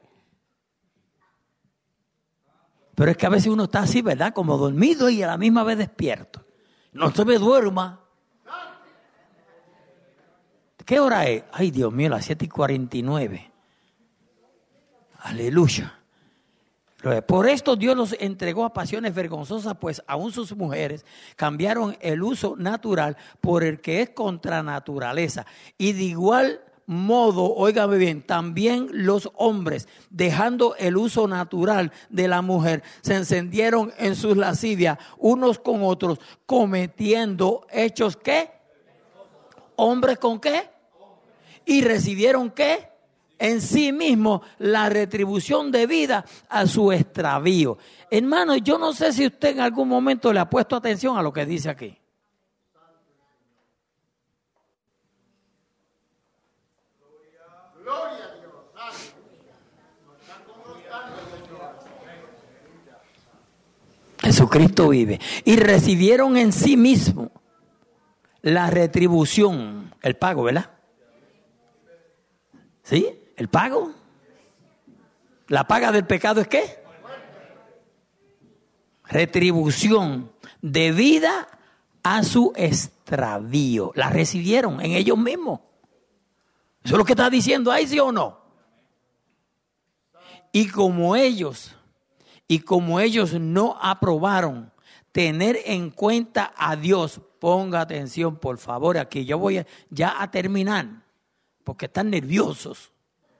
Pero es que a veces uno está así, ¿verdad? Como dormido y a la misma vez despierto. No se me duerma. ¿Qué hora es? Ay, Dios mío, las siete y cuarenta y nueve. Aleluya. Por esto Dios los entregó a pasiones vergonzosas, pues aún sus mujeres cambiaron el uso natural por el que es contra naturaleza. Y de igual modo, óigame bien, también los hombres, dejando el uso natural de la mujer, se encendieron en sus lascivias unos con otros, cometiendo hechos ¿qué? ¿Hombres con qué? ¿Y recibieron qué? En sí mismo la retribución debida a su extravío. Hermano, yo no sé si usted en algún momento le ha puesto atención a lo que dice aquí. Gloria a Dios. Jesucristo vive. Y recibieron en sí mismo la retribución, el pago, ¿verdad? ¿Sí? ¿El pago? ¿La paga del pecado es qué? Retribución debida a su extravío. La recibieron en ellos mismos. Eso es lo que está diciendo ahí, ¿sí o no? Y como ellos, y como ellos no aprobaron tener en cuenta a Dios, ponga atención por favor aquí, yo voy a, ya a terminar, porque están nerviosos.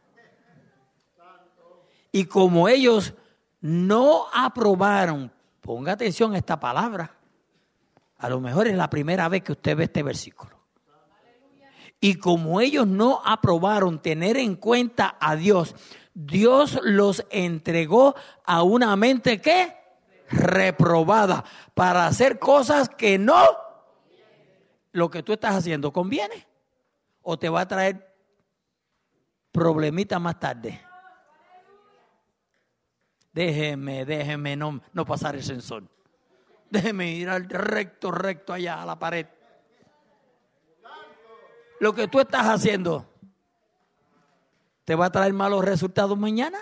Y como ellos no aprobaron, ponga atención a esta palabra, a lo mejor es la primera vez que usted ve este versículo. Y como ellos no aprobaron tener en cuenta a Dios, Dios los entregó a una mente ¿qué? Reprobada, para hacer cosas que no, lo que tú estás haciendo conviene, o te va a traer problemitas más tarde. Déjeme, déjeme no, no pasar el sensor. Déjeme ir al recto, recto allá a la pared. Lo que tú estás haciendo, ¿te va a traer malos resultados mañana?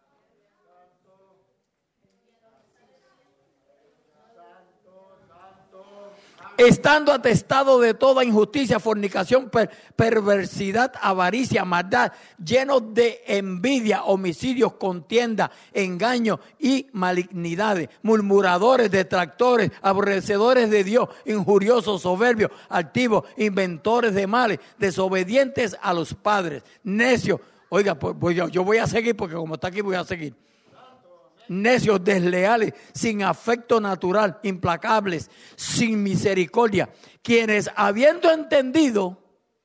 Estando atestado de toda injusticia, fornicación, per- perversidad, avaricia, maldad, llenos de envidia, homicidios, contienda, engaño y malignidades, murmuradores, detractores, aborrecedores de Dios, injuriosos, soberbios, altivos, inventores de males, desobedientes a los padres, necios. Oiga, pues, pues yo, yo voy a seguir porque como está aquí voy a seguir. Necios, desleales, sin afecto natural, implacables, sin misericordia, quienes habiendo entendido,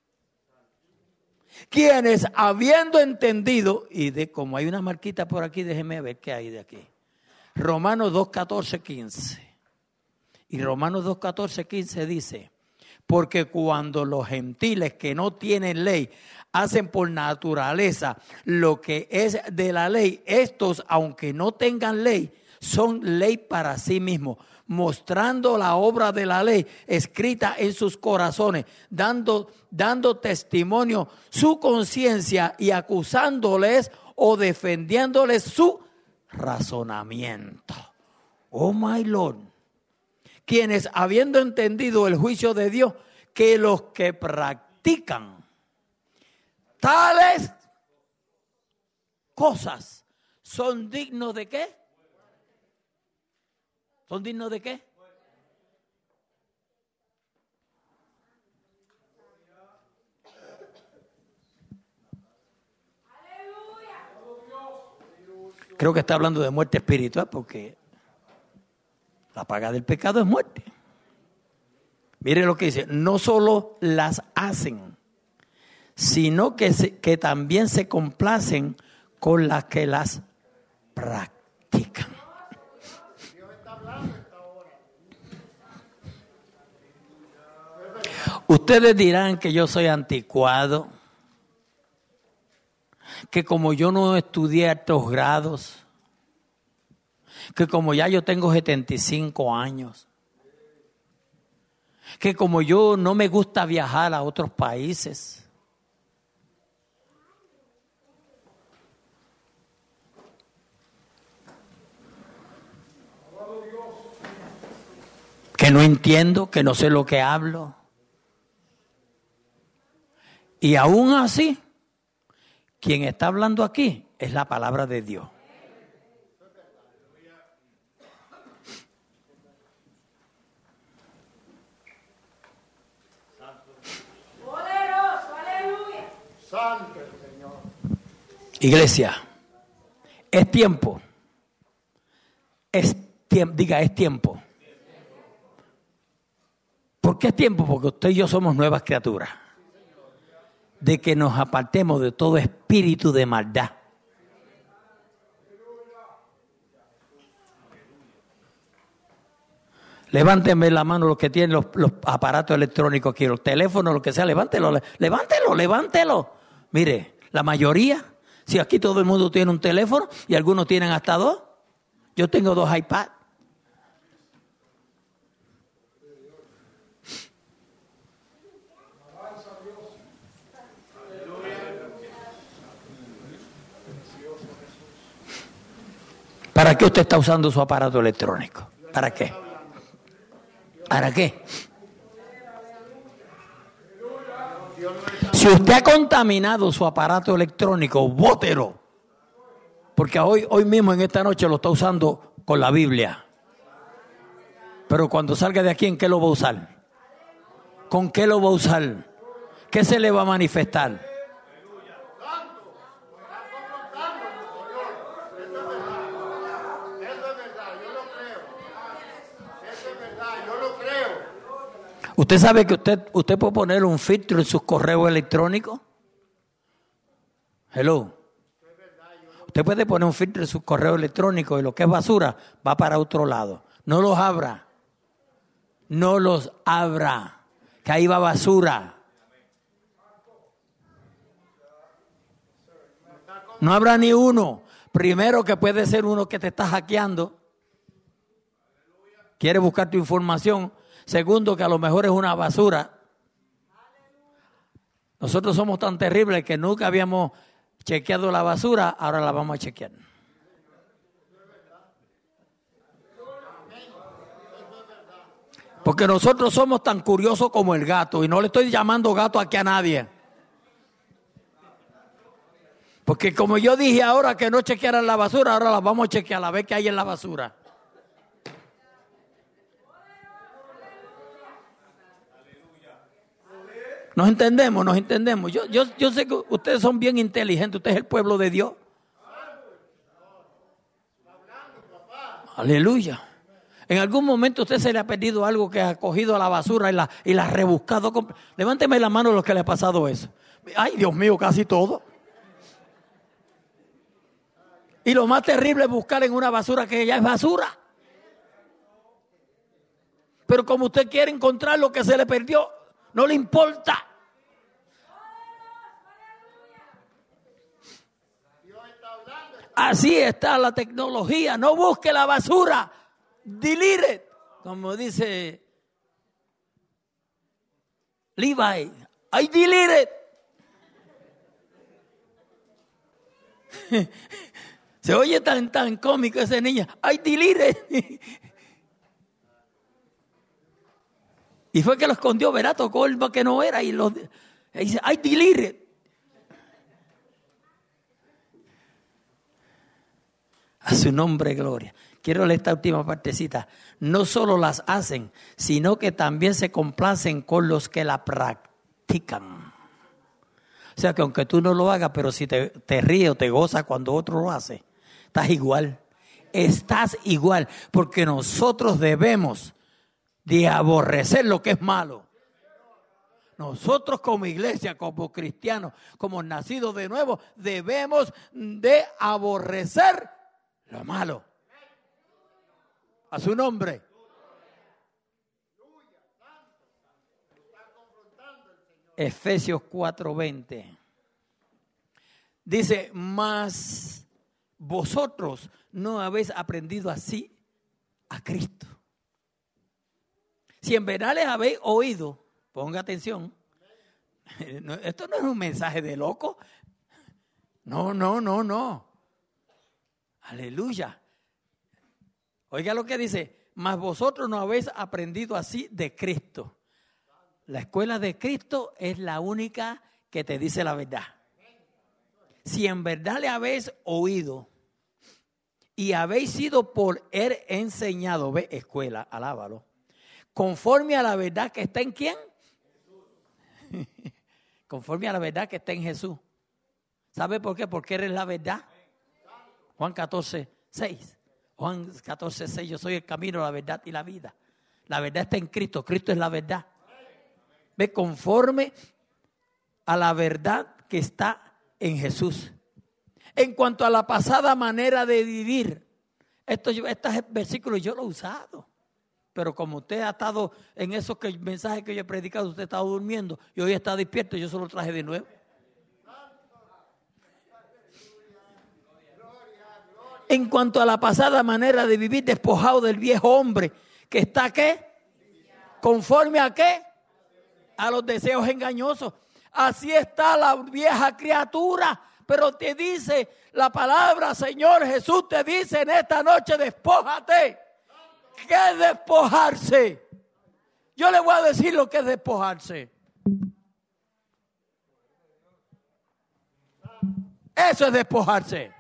quienes habiendo entendido, y de como hay una marquita por aquí, déjeme ver qué hay de aquí. Romanos dos, catorce, quince. Y Romanos dos, catorce, quince dice, porque cuando los gentiles que no tienen ley hacen por naturaleza lo que es de la ley, estos, aunque no tengan ley, son ley para sí mismos, mostrando la obra de la ley escrita en sus corazones, dando, dando testimonio su conciencia y acusándoles o defendiéndoles su razonamiento. Oh my Lord. Quienes habiendo entendido el juicio de Dios, que los que practican tales cosas son dignos de qué? ¿Son dignos de qué? Creo que está hablando de muerte espiritual porque la paga del pecado es muerte. Mire lo que dice, no solo las hacen, sino que, se, que también se complacen con las que las practican. Ustedes dirán que yo soy anticuado, que como yo no estudié altos grados, que como ya yo tengo setenta y cinco años, que como yo no me gusta viajar a otros países, que no entiendo, que no sé lo que hablo. Y aún así, quien está hablando aquí es la palabra de Dios. Poderoso, aleluya. Santo el Señor. Iglesia, es tiempo. Es tiempo, diga, es tiempo. ¿Por qué es tiempo? Porque usted y yo somos nuevas criaturas. De que nos apartemos de todo espíritu de maldad. Levántenme la mano los que tienen los, los aparatos electrónicos aquí, los teléfonos, lo que sea, levántelo, levántelo, levántelo. Mire, la mayoría, si aquí todo el mundo tiene un teléfono y algunos tienen hasta dos, yo tengo dos iPads. ¿Para qué usted está usando su aparato electrónico? ¿Para qué? ¿Para qué? Si usted ha contaminado su aparato electrónico, bótelo. Porque hoy, hoy mismo en esta noche lo está usando con la Biblia. Pero cuando salga de aquí, ¿en qué lo va a usar? ¿Con qué lo va a usar? ¿Qué se le va a manifestar? ¿Usted sabe que usted, usted puede poner un filtro en sus correos electrónicos? Hello. Usted puede poner un filtro en sus correos electrónicos y lo que es basura va para otro lado. No los abra. No los abra. Que ahí va basura. No habrá ni uno. Primero, que puede ser uno que te está hackeando. Quiere buscar tu información. Segundo, que a lo mejor es una basura. Nosotros somos tan terribles que nunca habíamos chequeado la basura, ahora la vamos a chequear. Porque nosotros somos tan curiosos como el gato, y no le estoy llamando gato aquí a nadie. Porque como yo dije ahora que no chequearan la basura, ahora la vamos a chequear a ver qué hay en la basura. Nos entendemos, nos entendemos. Yo, yo, yo sé que ustedes son bien inteligentes, ustedes es el pueblo de Dios. Aleluya. En algún momento usted se le ha perdido algo que ha cogido a la basura y la, y la ha rebuscado. Levánteme la mano a los que le ha pasado eso. Ay, Dios mío, casi todo. Y lo más terrible es buscar en una basura que ya es basura. Pero como usted quiere encontrar lo que se le perdió, no le importa. Así está la tecnología. No busque la basura. Delete it. Como dice Levi. I delete it. Se oye tan, tan cómico ese niño. I delete it. Y fue que lo escondió, ¿verdad? Tocó el que no era y, lo, y dice, I delete it. A su nombre, gloria. Quiero leer esta última partecita. No solo las hacen, sino que también se complacen con los que la practican. O sea que aunque tú no lo hagas, pero si te, te ríes o te gozas cuando otro lo hace, estás igual. Estás igual. Porque nosotros debemos de aborrecer lo que es malo. Nosotros como iglesia, como cristianos, como nacidos de nuevo, debemos de aborrecer lo malo. A su nombre. Efesios cuatro veinte. Dice, mas vosotros no habéis aprendido así a Cristo. Si en verdad les habéis oído, ponga atención. Esto no es un mensaje de loco. No, no, no, no. Aleluya. Oiga lo que dice, mas vosotros no habéis aprendido así de Cristo. La escuela de Cristo es la única que te dice la verdad. Si en verdad le habéis oído y habéis sido por él enseñado, ve, escuela, alábalo, conforme a la verdad que está en ¿quién? Conforme a la verdad que está en Jesús. ¿Sabe por qué? Porque eres la verdad. Juan catorce seis. Juan catorce seis, yo soy el camino, la verdad y la vida. La verdad está en Cristo, Cristo es la verdad. Ve, conforme a la verdad que está en Jesús. En cuanto a la pasada manera de vivir, esto, estos versículos yo lo he usado. Pero como usted ha estado en esos que, mensajes que yo he predicado, usted ha estado durmiendo y hoy está despierto, yo se lo traje de nuevo. En cuanto a la pasada manera de vivir, despojado del viejo hombre, que está ¿qué? ¿Conforme a qué? A los deseos engañosos. Así está la vieja criatura. Pero te dice la palabra, Señor Jesús, te dice en esta noche, despójate. ¿Qué es despojarse? Yo le voy a decir lo que es despojarse. Eso es despojarse.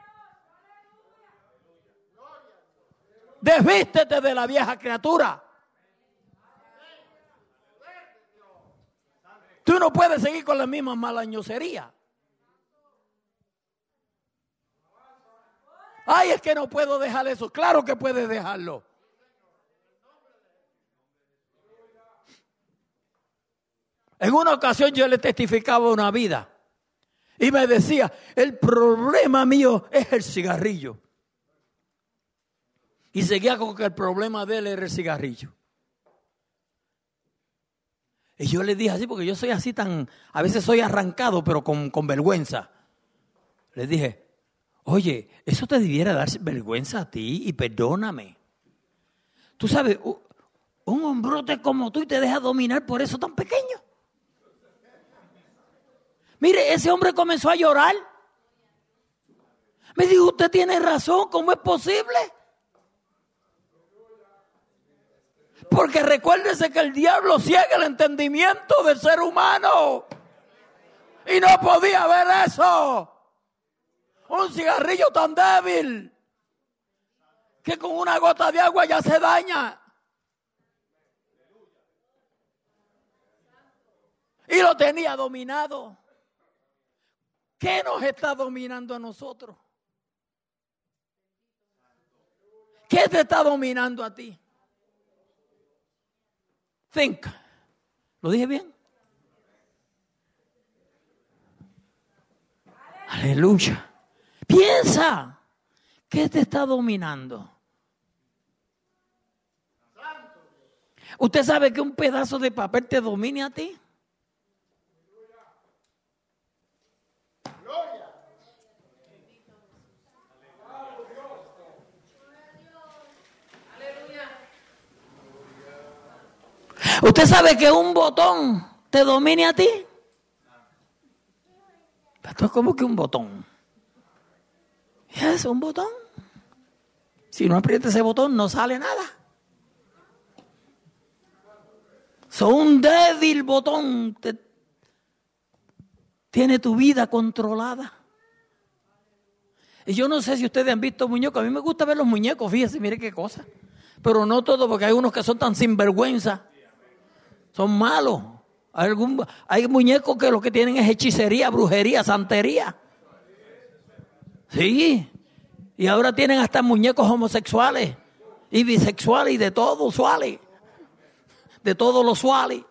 Desvístete de la vieja criatura. Tú no puedes seguir con la misma malañosería. Ay, es que no puedo dejar eso. Claro que puedes dejarlo. En una ocasión yo le testificaba una vida y me decía, el problema mío es el cigarrillo. Y seguía con que el problema de él era el cigarrillo. Y yo le dije así, porque yo soy así tan, a veces soy arrancado, pero con, con vergüenza. Le dije, Oye, eso te debiera dar vergüenza a ti y perdóname. Tú sabes, un hombrote como tú y te deja dominar por eso tan pequeño. Mire, ese hombre comenzó a llorar. Me dijo, usted tiene razón, ¿cómo es posible? Porque recuérdese que el diablo ciega el entendimiento del ser humano. Y no podía ver eso. Un cigarrillo tan débil que con una gota de agua ya se daña. Y lo tenía dominado. ¿Qué nos está dominando a nosotros? ¿Qué te está dominando a ti? Think. ¿Lo dije bien? Aleluya. Piensa. ¿Qué te está dominando? ¿Usted sabe que un pedazo de papel te domine a ti? ¿Usted sabe que un botón te domine a ti? Esto es como que un botón. Es un botón. Si no aprieta ese botón, no sale nada. Son un débil botón. Te, tiene tu vida controlada. Y yo no sé si ustedes han visto muñecos. A mí me gusta ver los muñecos, fíjense, mire qué cosa. Pero no todos, porque hay unos que son tan sinvergüenza. Son malos. Hay, algún, hay muñecos que lo que tienen es hechicería, brujería, santería. Sí. Y ahora tienen hasta muñecos homosexuales y bisexuales y de todo, suales. De todos los suales.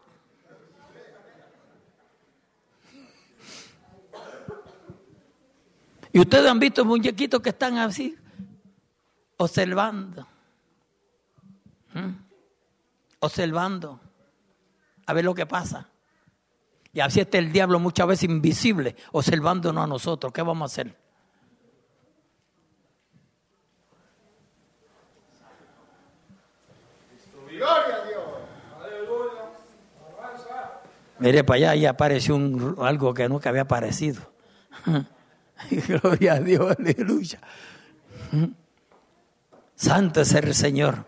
Y ustedes han visto muñequitos que están así, observando. ¿Mm? Observando. A ver lo que pasa. Y así está el diablo muchas veces invisible, observándonos a nosotros. ¿Qué vamos a hacer? Gloria a Dios. Aleluya. Mire para allá y apareció un, algo que nunca había aparecido. Gloria a Dios, aleluya. Santo es el Señor.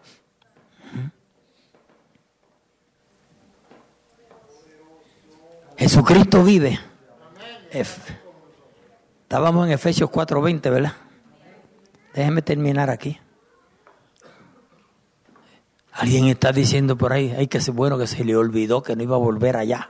Jesucristo vive. F. Estábamos en Efesios cuatro veinte, ¿verdad? Déjeme terminar aquí. Alguien está diciendo por ahí, ay, que es bueno que se le olvidó que no iba a volver allá.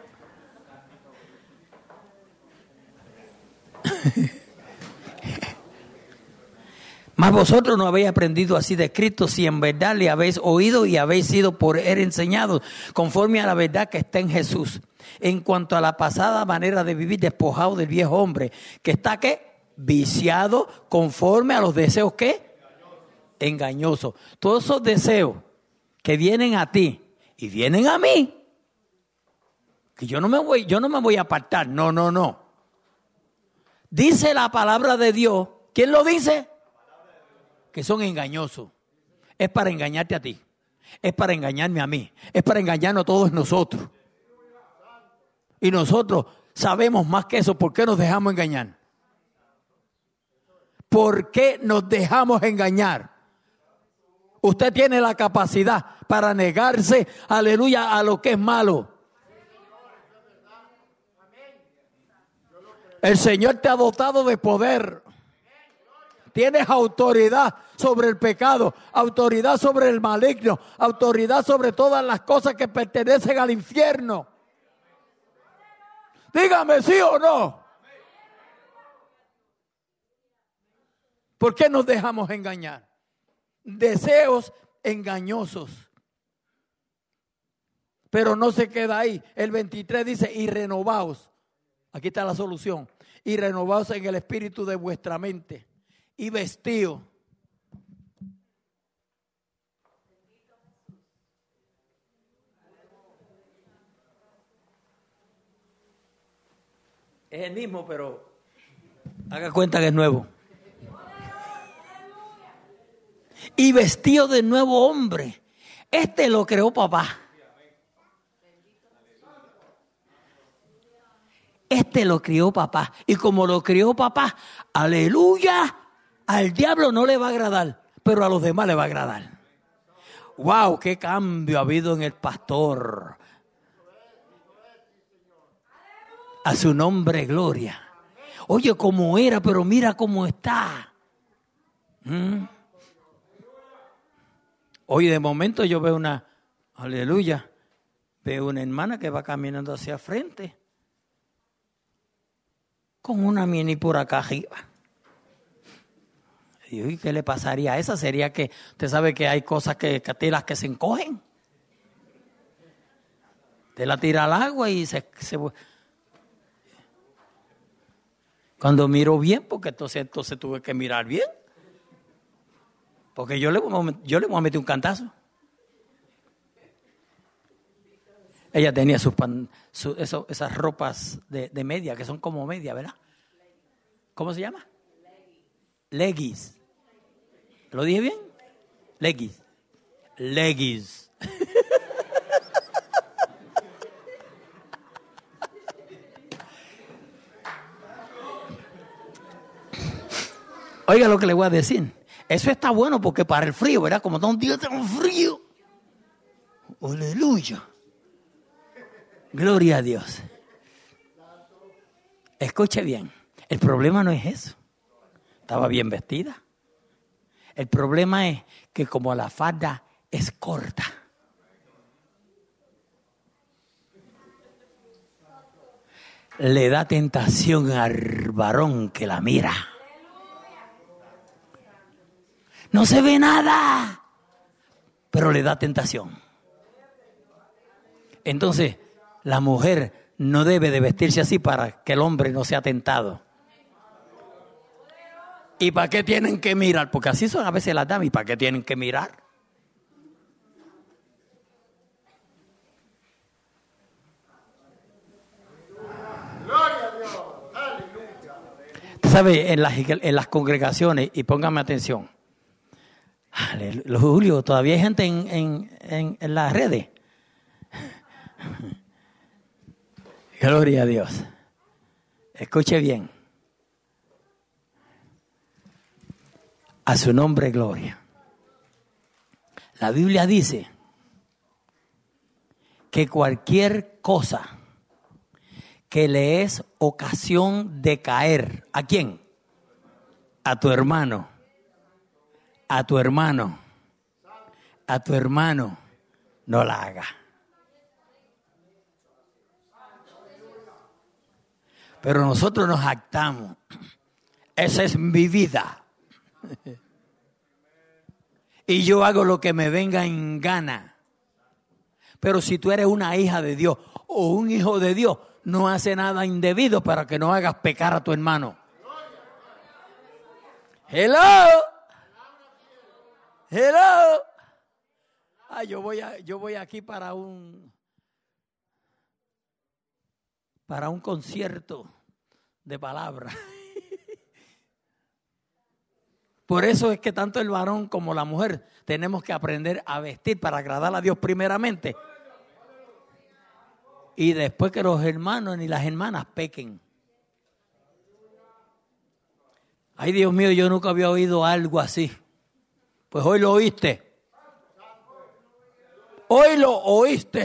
Mas vosotros no habéis aprendido así de Cristo, si en verdad le habéis oído y habéis sido por él enseñados, conforme a la verdad que está en Jesús. En cuanto a la pasada manera de vivir, despojado del viejo hombre, que está, ¿qué? Viciado conforme a los deseos, ¿qué? Engañosos. Todos esos deseos que vienen a ti y vienen a mí, que yo no me voy, yo no me voy a apartar, no, no, no. Dice la palabra de Dios, ¿quién lo dice? Que son engañosos. Es para engañarte a ti, es para engañarme a mí, es para engañarnos a todos nosotros. Y nosotros sabemos más que eso. ¿Por qué nos dejamos engañar? ¿Por qué nos dejamos engañar? Usted tiene la capacidad para negarse, aleluya, a lo que es malo. El Señor te ha dotado de poder. Tienes autoridad sobre el pecado, autoridad sobre el maligno, autoridad sobre todas las cosas que pertenecen al infierno. Dígame sí o no. ¿Por qué nos dejamos engañar? Deseos engañosos. Pero no se queda ahí. El veintitrés dice, y renovaos. Aquí está la solución. Y renovaos en el espíritu de vuestra mente. Y vestíos. Es el mismo, pero haga cuenta que es nuevo. y vestido de nuevo hombre. Este lo creó papá. Este lo crió papá. Y como lo crió papá, aleluya, al diablo no le va a agradar, pero a los demás le va a agradar. ¡Wow! ¡Qué cambio ha habido en el pastor! A su nombre, gloria. Oye, cómo era, pero mira cómo está. ¿Mm? Hoy de momento yo veo una, aleluya, veo una hermana que va caminando hacia frente con una mini por acá arriba. ¿Y qué le pasaría a esa? Sería que usted sabe que hay cosas que, que telas que se encogen. Te la tira al agua y se, se... Cuando miro bien, porque entonces, entonces tuve que mirar bien. Porque yo le, yo le voy a meter un cantazo. Ella tenía sus pan, su, eso, esas ropas de, de media, que son como media, ¿verdad? ¿Cómo se llama? Leggings. ¿Lo dije bien? Leggings. Leggings. Oiga lo que le voy a decir. Eso está bueno porque para el frío, ¿verdad? Como está un día tan frío. Aleluya. Gloria a Dios. Escuche bien. El problema no es eso. Estaba bien vestida. El problema es que como la falda es corta, le da tentación al varón que la mira. No se ve nada, pero le da tentación. Entonces, la mujer no debe de vestirse así para que el hombre no sea tentado. ¿Y para qué tienen que mirar? Porque así son a veces las damas. ¿Y para qué tienen que mirar? Gloria a Dios. Aleluya. Usted sabe, en las, en las congregaciones, y póngame atención, aleluya, Julio, todavía hay gente en, en, en, en las redes. Gloria a Dios. Escuche bien. A su nombre, gloria. La Biblia dice que cualquier cosa que le es ocasión de caer, ¿a quién? A tu hermano. A tu hermano. A tu hermano. No la haga. Pero nosotros nos jactamos. Esa es mi vida. Y yo hago lo que me venga en gana. Pero si tú eres una hija de Dios o un hijo de Dios, no hace nada indebido para que no hagas pecar a tu hermano. Hello. Hello. Ah, yo voy a, yo voy aquí para un para un concierto de palabras. Por eso es que tanto el varón como la mujer tenemos que aprender a vestir para agradar a Dios primeramente. Y después que los hermanos ni las hermanas pequen. Ay, Dios mío, yo nunca había oído algo así. Pues hoy lo oíste. Hoy lo oíste.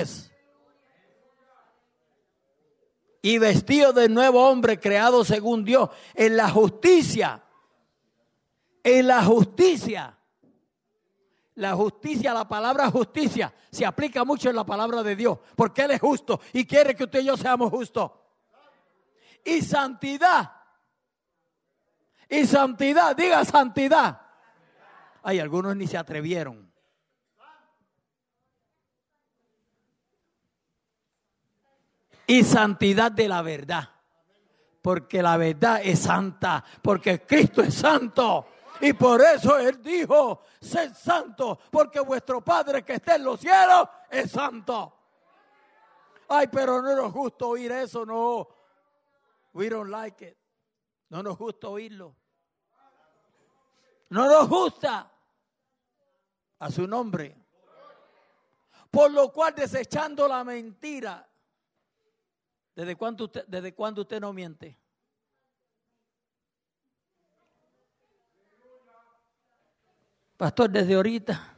Y vestido de nuevo hombre creado según Dios en la justicia. En la justicia, la justicia, la palabra justicia se aplica mucho en la palabra de Dios, porque Él es justo y quiere que usted y yo seamos justos. Y santidad, y santidad, diga santidad. Ay, algunos ni se atrevieron. Y santidad de la verdad, porque la verdad es santa, porque Cristo es santo. Y por eso Él dijo, sed santo, porque vuestro Padre que está en los cielos es santo. Ay, pero no nos gusta oír eso, no. We don't like it. No nos gusta oírlo. No nos gusta. A su nombre. Por lo cual, desechando la mentira. ¿Desde cuándo usted, desde cuándo usted no miente? Pastor, desde ahorita.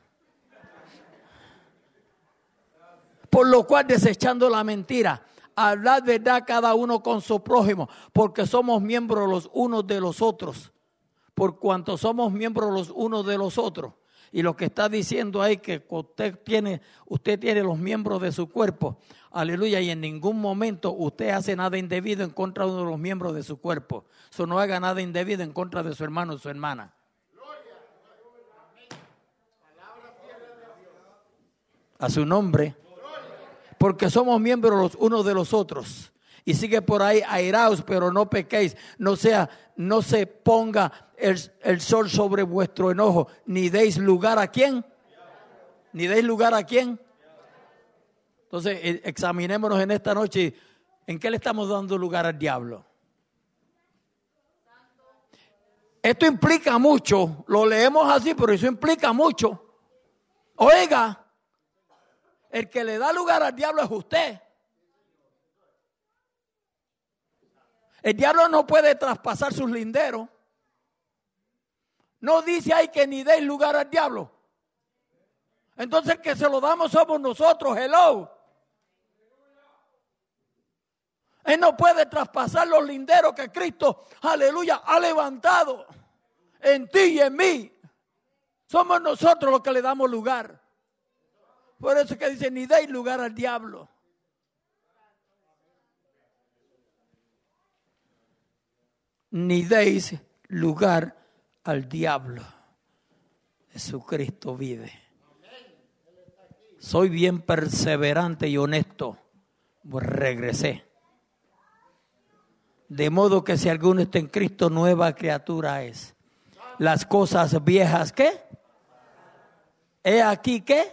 Por lo cual, desechando la mentira, hablad verdad cada uno con su prójimo, porque somos miembros los unos de los otros. Por cuanto somos miembros los unos de los otros. Y lo que está diciendo ahí que usted tiene, usted tiene los miembros de su cuerpo. Aleluya. Y en ningún momento usted hace nada indebido en contra de uno de los miembros de su cuerpo. Eso no haga nada indebido en contra de su hermano o su hermana. A su nombre. Porque somos miembros los unos de los otros. Y sigue por ahí, airaos, pero no pequéis. No sea, no se ponga el, el sol sobre vuestro enojo. Ni deis lugar a quién. Ni deis lugar a quién. Entonces, examinémonos en esta noche. ¿En qué le estamos dando lugar al diablo? Esto implica mucho. Lo leemos así, pero eso implica mucho. Oiga, el que le da lugar al diablo es usted. El diablo no puede traspasar sus linderos. No dice ahí que ni deis lugar al diablo. Entonces el que se lo damos somos nosotros, hello. Él no puede traspasar los linderos que Cristo, aleluya, ha levantado en ti y en mí. Somos nosotros los que le damos lugar. Por eso es que dice, ni deis lugar al diablo. Ni deis lugar al diablo. Jesucristo vive. Soy bien perseverante y honesto. Pues regresé. De modo que si alguno está en Cristo, nueva criatura es. Las cosas viejas, ¿qué? ¿He aquí qué?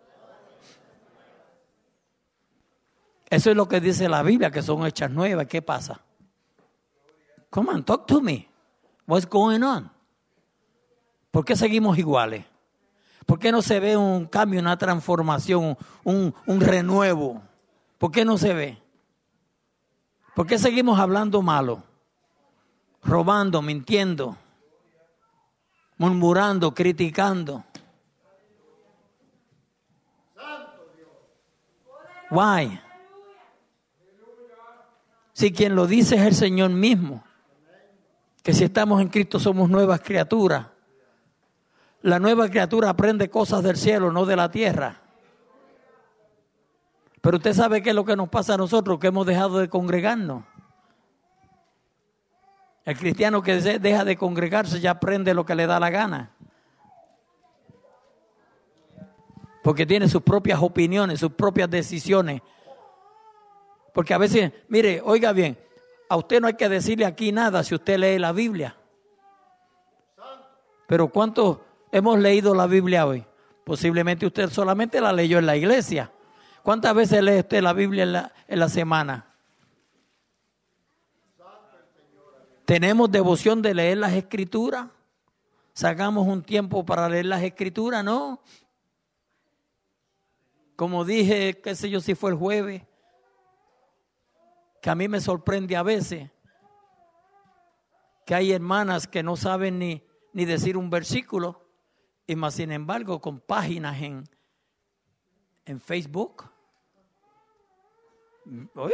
Eso es lo que dice la Biblia, que son hechas nuevas. ¿Qué pasa? Come on, talk to me. What's going on? ¿Por qué seguimos iguales? ¿Por qué no se ve un cambio, una transformación, un, un renuevo? ¿Por qué no se ve? ¿Por qué seguimos hablando malo? Robando, mintiendo, murmurando, criticando. Why? Si quien lo dice es el Señor mismo. Que si estamos en Cristo somos nuevas criaturas. La nueva criatura aprende cosas del cielo, no de la tierra. Pero usted sabe qué es lo que nos pasa a nosotros, que hemos dejado de congregarnos. El cristiano que deja de congregarse ya aprende lo que le da la gana. Porque tiene sus propias opiniones, sus propias decisiones. Porque a veces, mire, oiga bien, a usted no hay que decirle aquí nada si usted lee la Biblia. Pero ¿cuántos hemos leído la Biblia hoy? Posiblemente usted solamente la leyó en la iglesia. ¿Cuántas veces lee usted la Biblia en la, en la semana? ¿Tenemos devoción de leer las Escrituras? ¿Sacamos un tiempo para leer las Escrituras? No. Como dije, qué sé yo si fue el jueves, que a mí me sorprende a veces que hay hermanas que no saben ni, ni decir un versículo, y más sin embargo con páginas en, en Facebook. Oye,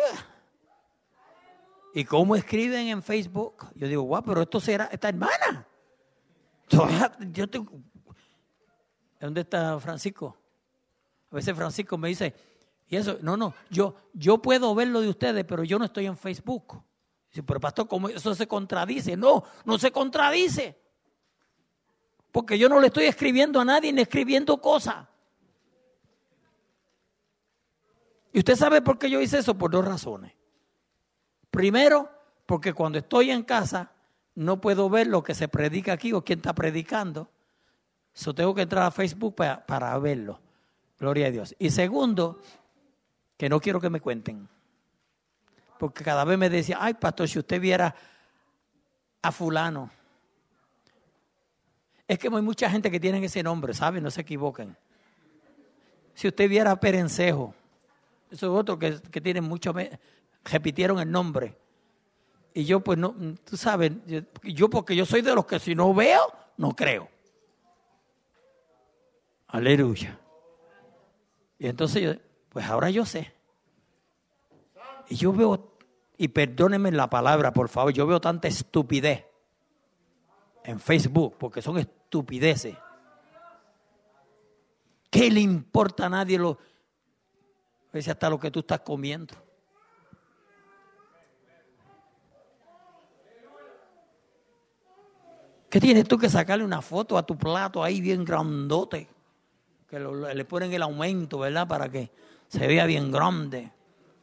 ¿y cómo escriben en Facebook? Yo digo, guau, pero esto será esta hermana. Yo te, ¿dónde está Francisco? A veces Francisco me dice, y eso, no, no, yo, yo puedo ver lo de ustedes, pero yo no estoy en Facebook. Dice, pero pastor, ¿cómo eso se contradice? No, no se contradice. Porque yo no le estoy escribiendo a nadie ni escribiendo cosas. ¿Y usted sabe por qué yo hice eso? Por dos razones. Primero, porque cuando estoy en casa no puedo ver lo que se predica aquí o quién está predicando. So tengo que entrar a Facebook para, para verlo. Gloria a Dios. Y segundo, que no quiero que me cuenten. Porque cada vez me decía, ay pastor, si usted viera a fulano. Es que hay mucha gente que tiene ese nombre, ¿saben? No se equivoquen. Si usted viera a Perencejo, eso es otro que, que tienen muchos, repitieron el nombre. Y yo pues no, tú sabes, yo, yo porque yo soy de los que si no veo, no creo. Aleluya. Y entonces yo, pues ahora yo sé. Y yo veo, y perdónenme la palabra, por favor, yo veo tanta estupidez en Facebook, porque son estupideces. ¿Qué le importa a nadie lo, a veces hasta lo que tú estás comiendo? ¿Qué tienes tú que sacarle una foto a tu plato ahí bien grandote? Que lo, le ponen el aumento, ¿verdad? Para que se vea bien grande.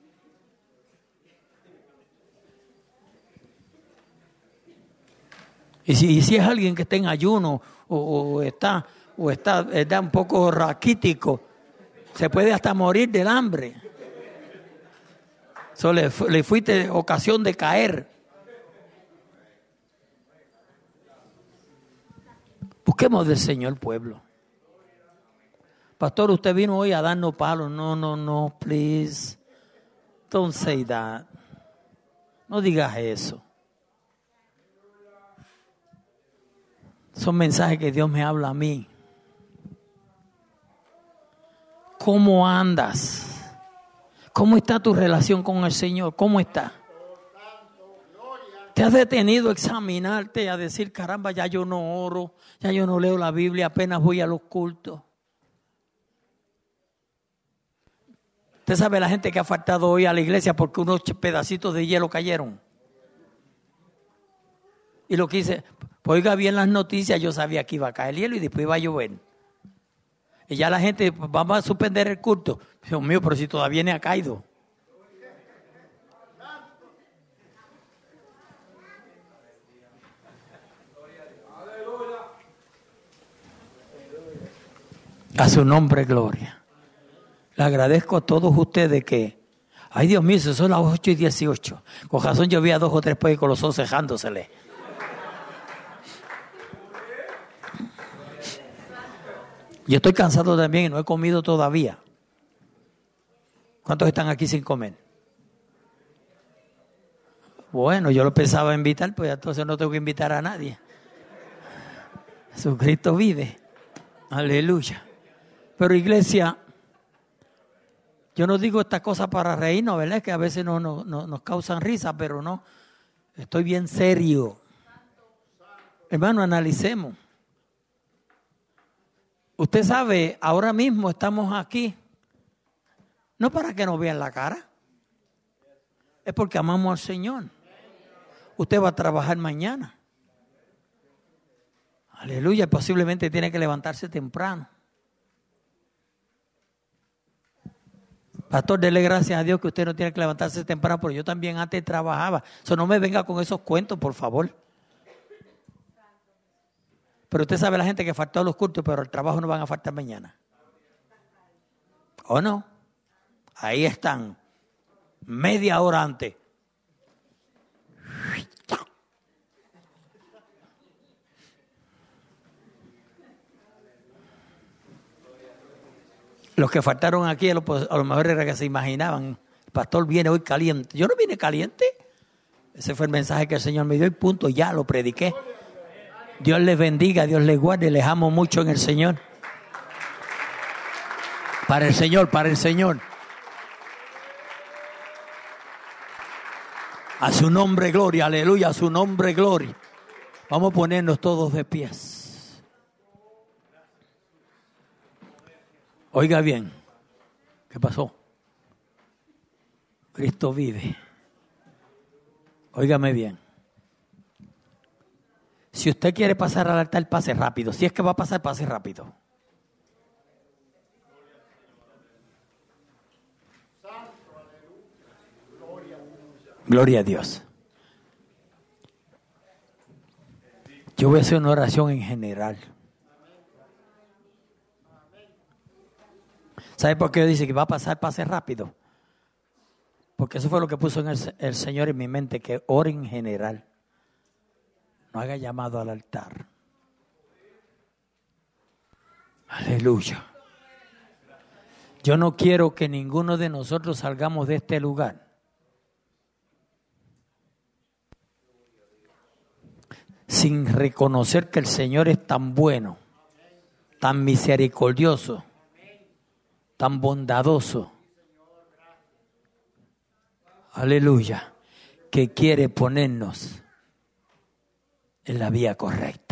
Y si, y si es alguien que está en ayuno o, o está, o está, está un poco raquítico, se puede hasta morir del hambre. So, le, le fuiste ocasión de caer. Busquemos del Señor, pueblo. Pastor, usted vino hoy a darnos palos. No, no, no, please. Don't say that. No digas eso. Son mensajes que Dios me habla a mí. ¿Cómo andas? ¿Cómo está tu relación con el Señor? ¿Cómo está? ¿Te has detenido a examinarte, a decir, caramba, ya yo no oro, ya yo no leo la Biblia, apenas voy a los cultos? Usted sabe la gente que ha faltado hoy a la iglesia porque unos pedacitos de hielo cayeron. Y lo que dice, pues oiga bien las noticias, yo sabía que iba a caer hielo y después iba a llover. Y ya la gente, pues vamos a suspender el culto. Dios mío, pero si todavía no ha caído. A su nombre, gloria. Le agradezco a todos ustedes que, ay Dios mío, son las ocho y dieciocho. Con razón yo vi a dos o tres pues con los ojos cejándosele. Yo estoy cansado también y no he comido todavía. ¿Cuántos están aquí sin comer? Bueno, yo lo pensaba invitar, pues entonces no tengo que invitar a nadie. Jesucristo vive. Aleluya. Pero iglesia, yo no digo estas cosas para reírnos, ¿verdad? Que a veces no, no, no, nos causan risa, pero no. Estoy bien serio. Hermano, analicemos. Usted sabe, ahora mismo estamos aquí, no para que nos vean la cara, es porque amamos al Señor. Usted va a trabajar mañana. Aleluya, posiblemente tiene que levantarse temprano. Pastor, dele gracias a Dios que usted no tiene que levantarse temprano, pero yo también antes trabajaba. Eso no me venga con esos cuentos, por favor. Pero usted sabe la gente que faltó a los cultos, pero el trabajo no van a faltar mañana. ¿O no? Ahí están, media hora antes. Los que faltaron aquí a lo, a lo mejor era que se imaginaban, el pastor viene hoy caliente. Yo no vine caliente. Ese fue el mensaje que el Señor me dio y punto, ya lo prediqué. Dios les bendiga, Dios les guarde, les amo mucho en el Señor. Para el Señor, para el Señor. A su nombre gloria, aleluya, a su nombre gloria. Vamos a ponernos todos de pies. Oiga bien, ¿qué pasó? Cristo vive. Óigame bien. Si usted quiere pasar al altar, pase rápido. Si es que va a pasar, pase rápido. Gloria a Dios. Yo voy a hacer una oración en general. ¿Sabe por qué dice que va a pasar, pase rápido? Porque eso fue lo que puso en el, el Señor en mi mente, que ore en general. No haga llamado al altar. Aleluya. Yo no quiero que ninguno de nosotros salgamos de este lugar sin reconocer que el Señor es tan bueno, tan misericordioso, tan bondadoso. Aleluya. Que quiere ponernos en la vía correcta.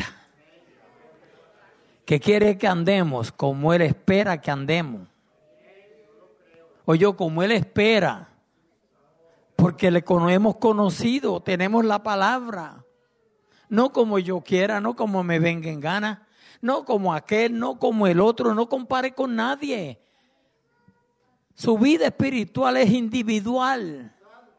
Que quiere que andemos como Él espera que andemos. O yo como Él espera. Porque le hemos conocido, tenemos la palabra. No como yo quiera, no como me venga en gana. No como aquel, no como el otro, no compare con nadie. Su vida espiritual es individual.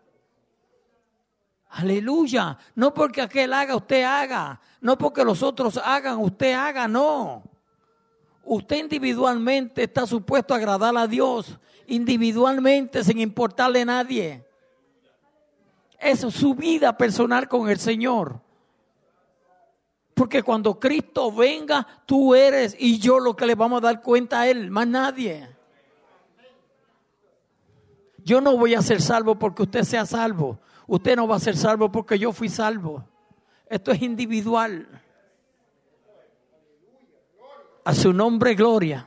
Aleluya. No porque aquel haga, usted haga. No porque los otros hagan, usted haga, no. Usted individualmente está supuesto a agradar a Dios. Individualmente, sin importarle a nadie. Eso es su vida personal con el Señor. Porque cuando Cristo venga, tú eres y yo lo que le vamos a dar cuenta a Él, más nadie. Yo no voy a ser salvo porque usted sea salvo. Usted no va a ser salvo porque yo fui salvo. Esto es individual. A su nombre, gloria.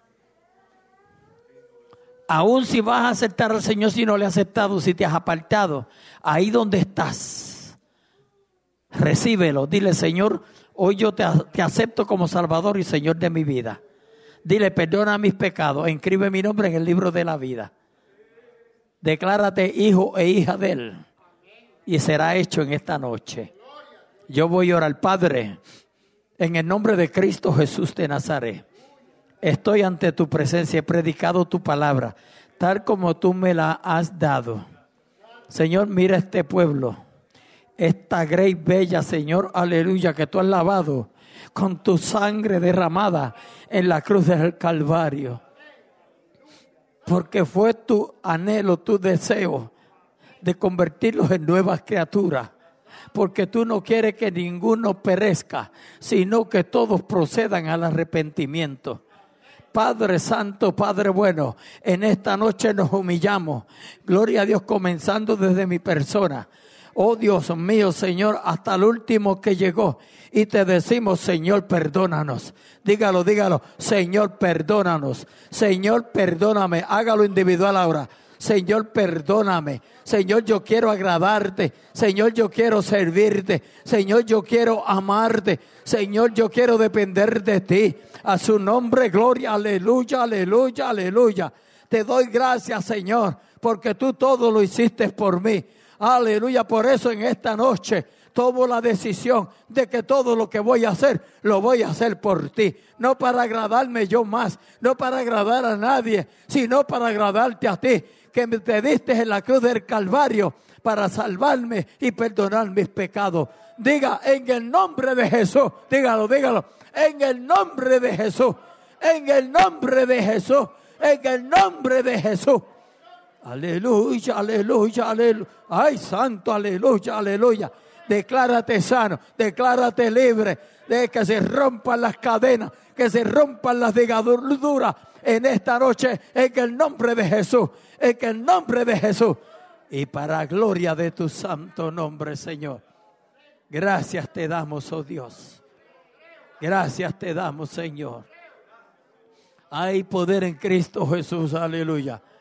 Aún si vas a aceptar al Señor, si no le has aceptado, si te has apartado, ahí donde estás, recíbelo. Dile, Señor, hoy yo te, te acepto como Salvador y Señor de mi vida. Dile, perdona mis pecados, inscribe mi nombre en el libro de la vida. Declárate hijo e hija de Él. Y será hecho en esta noche. Yo voy a orar, Padre, en el nombre de Cristo Jesús de Nazaret. Estoy ante tu presencia, he predicado tu palabra, tal como tú me la has dado. Señor, mira este pueblo, esta grey bella, Señor, aleluya, que tú has lavado con tu sangre derramada en la cruz del Calvario. Porque fue tu anhelo, tu deseo de convertirlos en nuevas criaturas. Porque tú no quieres que ninguno perezca, sino que todos procedan al arrepentimiento. Padre Santo, Padre bueno, en esta noche nos humillamos. Gloria a Dios, comenzando desde mi persona. Oh Dios mío, Señor, hasta el último que llegó. Y te decimos, Señor, perdónanos. Dígalo, dígalo. Señor, perdónanos. Señor, perdóname. Hágalo individual ahora. Señor, perdóname. Señor, yo quiero agradarte. Señor, yo quiero servirte. Señor, yo quiero amarte. Señor, yo quiero depender de ti. A su nombre, gloria, aleluya, aleluya, aleluya. Te doy gracias, Señor, porque tú todo lo hiciste por mí. Aleluya, por eso en esta noche tomo la decisión de que todo lo que voy a hacer, lo voy a hacer por ti. No para agradarme yo más, no para agradar a nadie, sino para agradarte a ti, que me te diste en la cruz del Calvario para salvarme y perdonar mis pecados. Diga, en el nombre de Jesús, dígalo, dígalo, en el nombre de Jesús, en el nombre de Jesús, en el nombre de Jesús. Aleluya, aleluya, aleluya. Ay, santo, aleluya, aleluya. Declárate sano, declárate libre, de que se rompan las cadenas, que se rompan las ligaduras en esta noche, en el nombre de Jesús, en el nombre de Jesús. Y para gloria de tu santo nombre, Señor. Gracias te damos, oh Dios. Gracias te damos, Señor. Hay poder en Cristo Jesús, aleluya.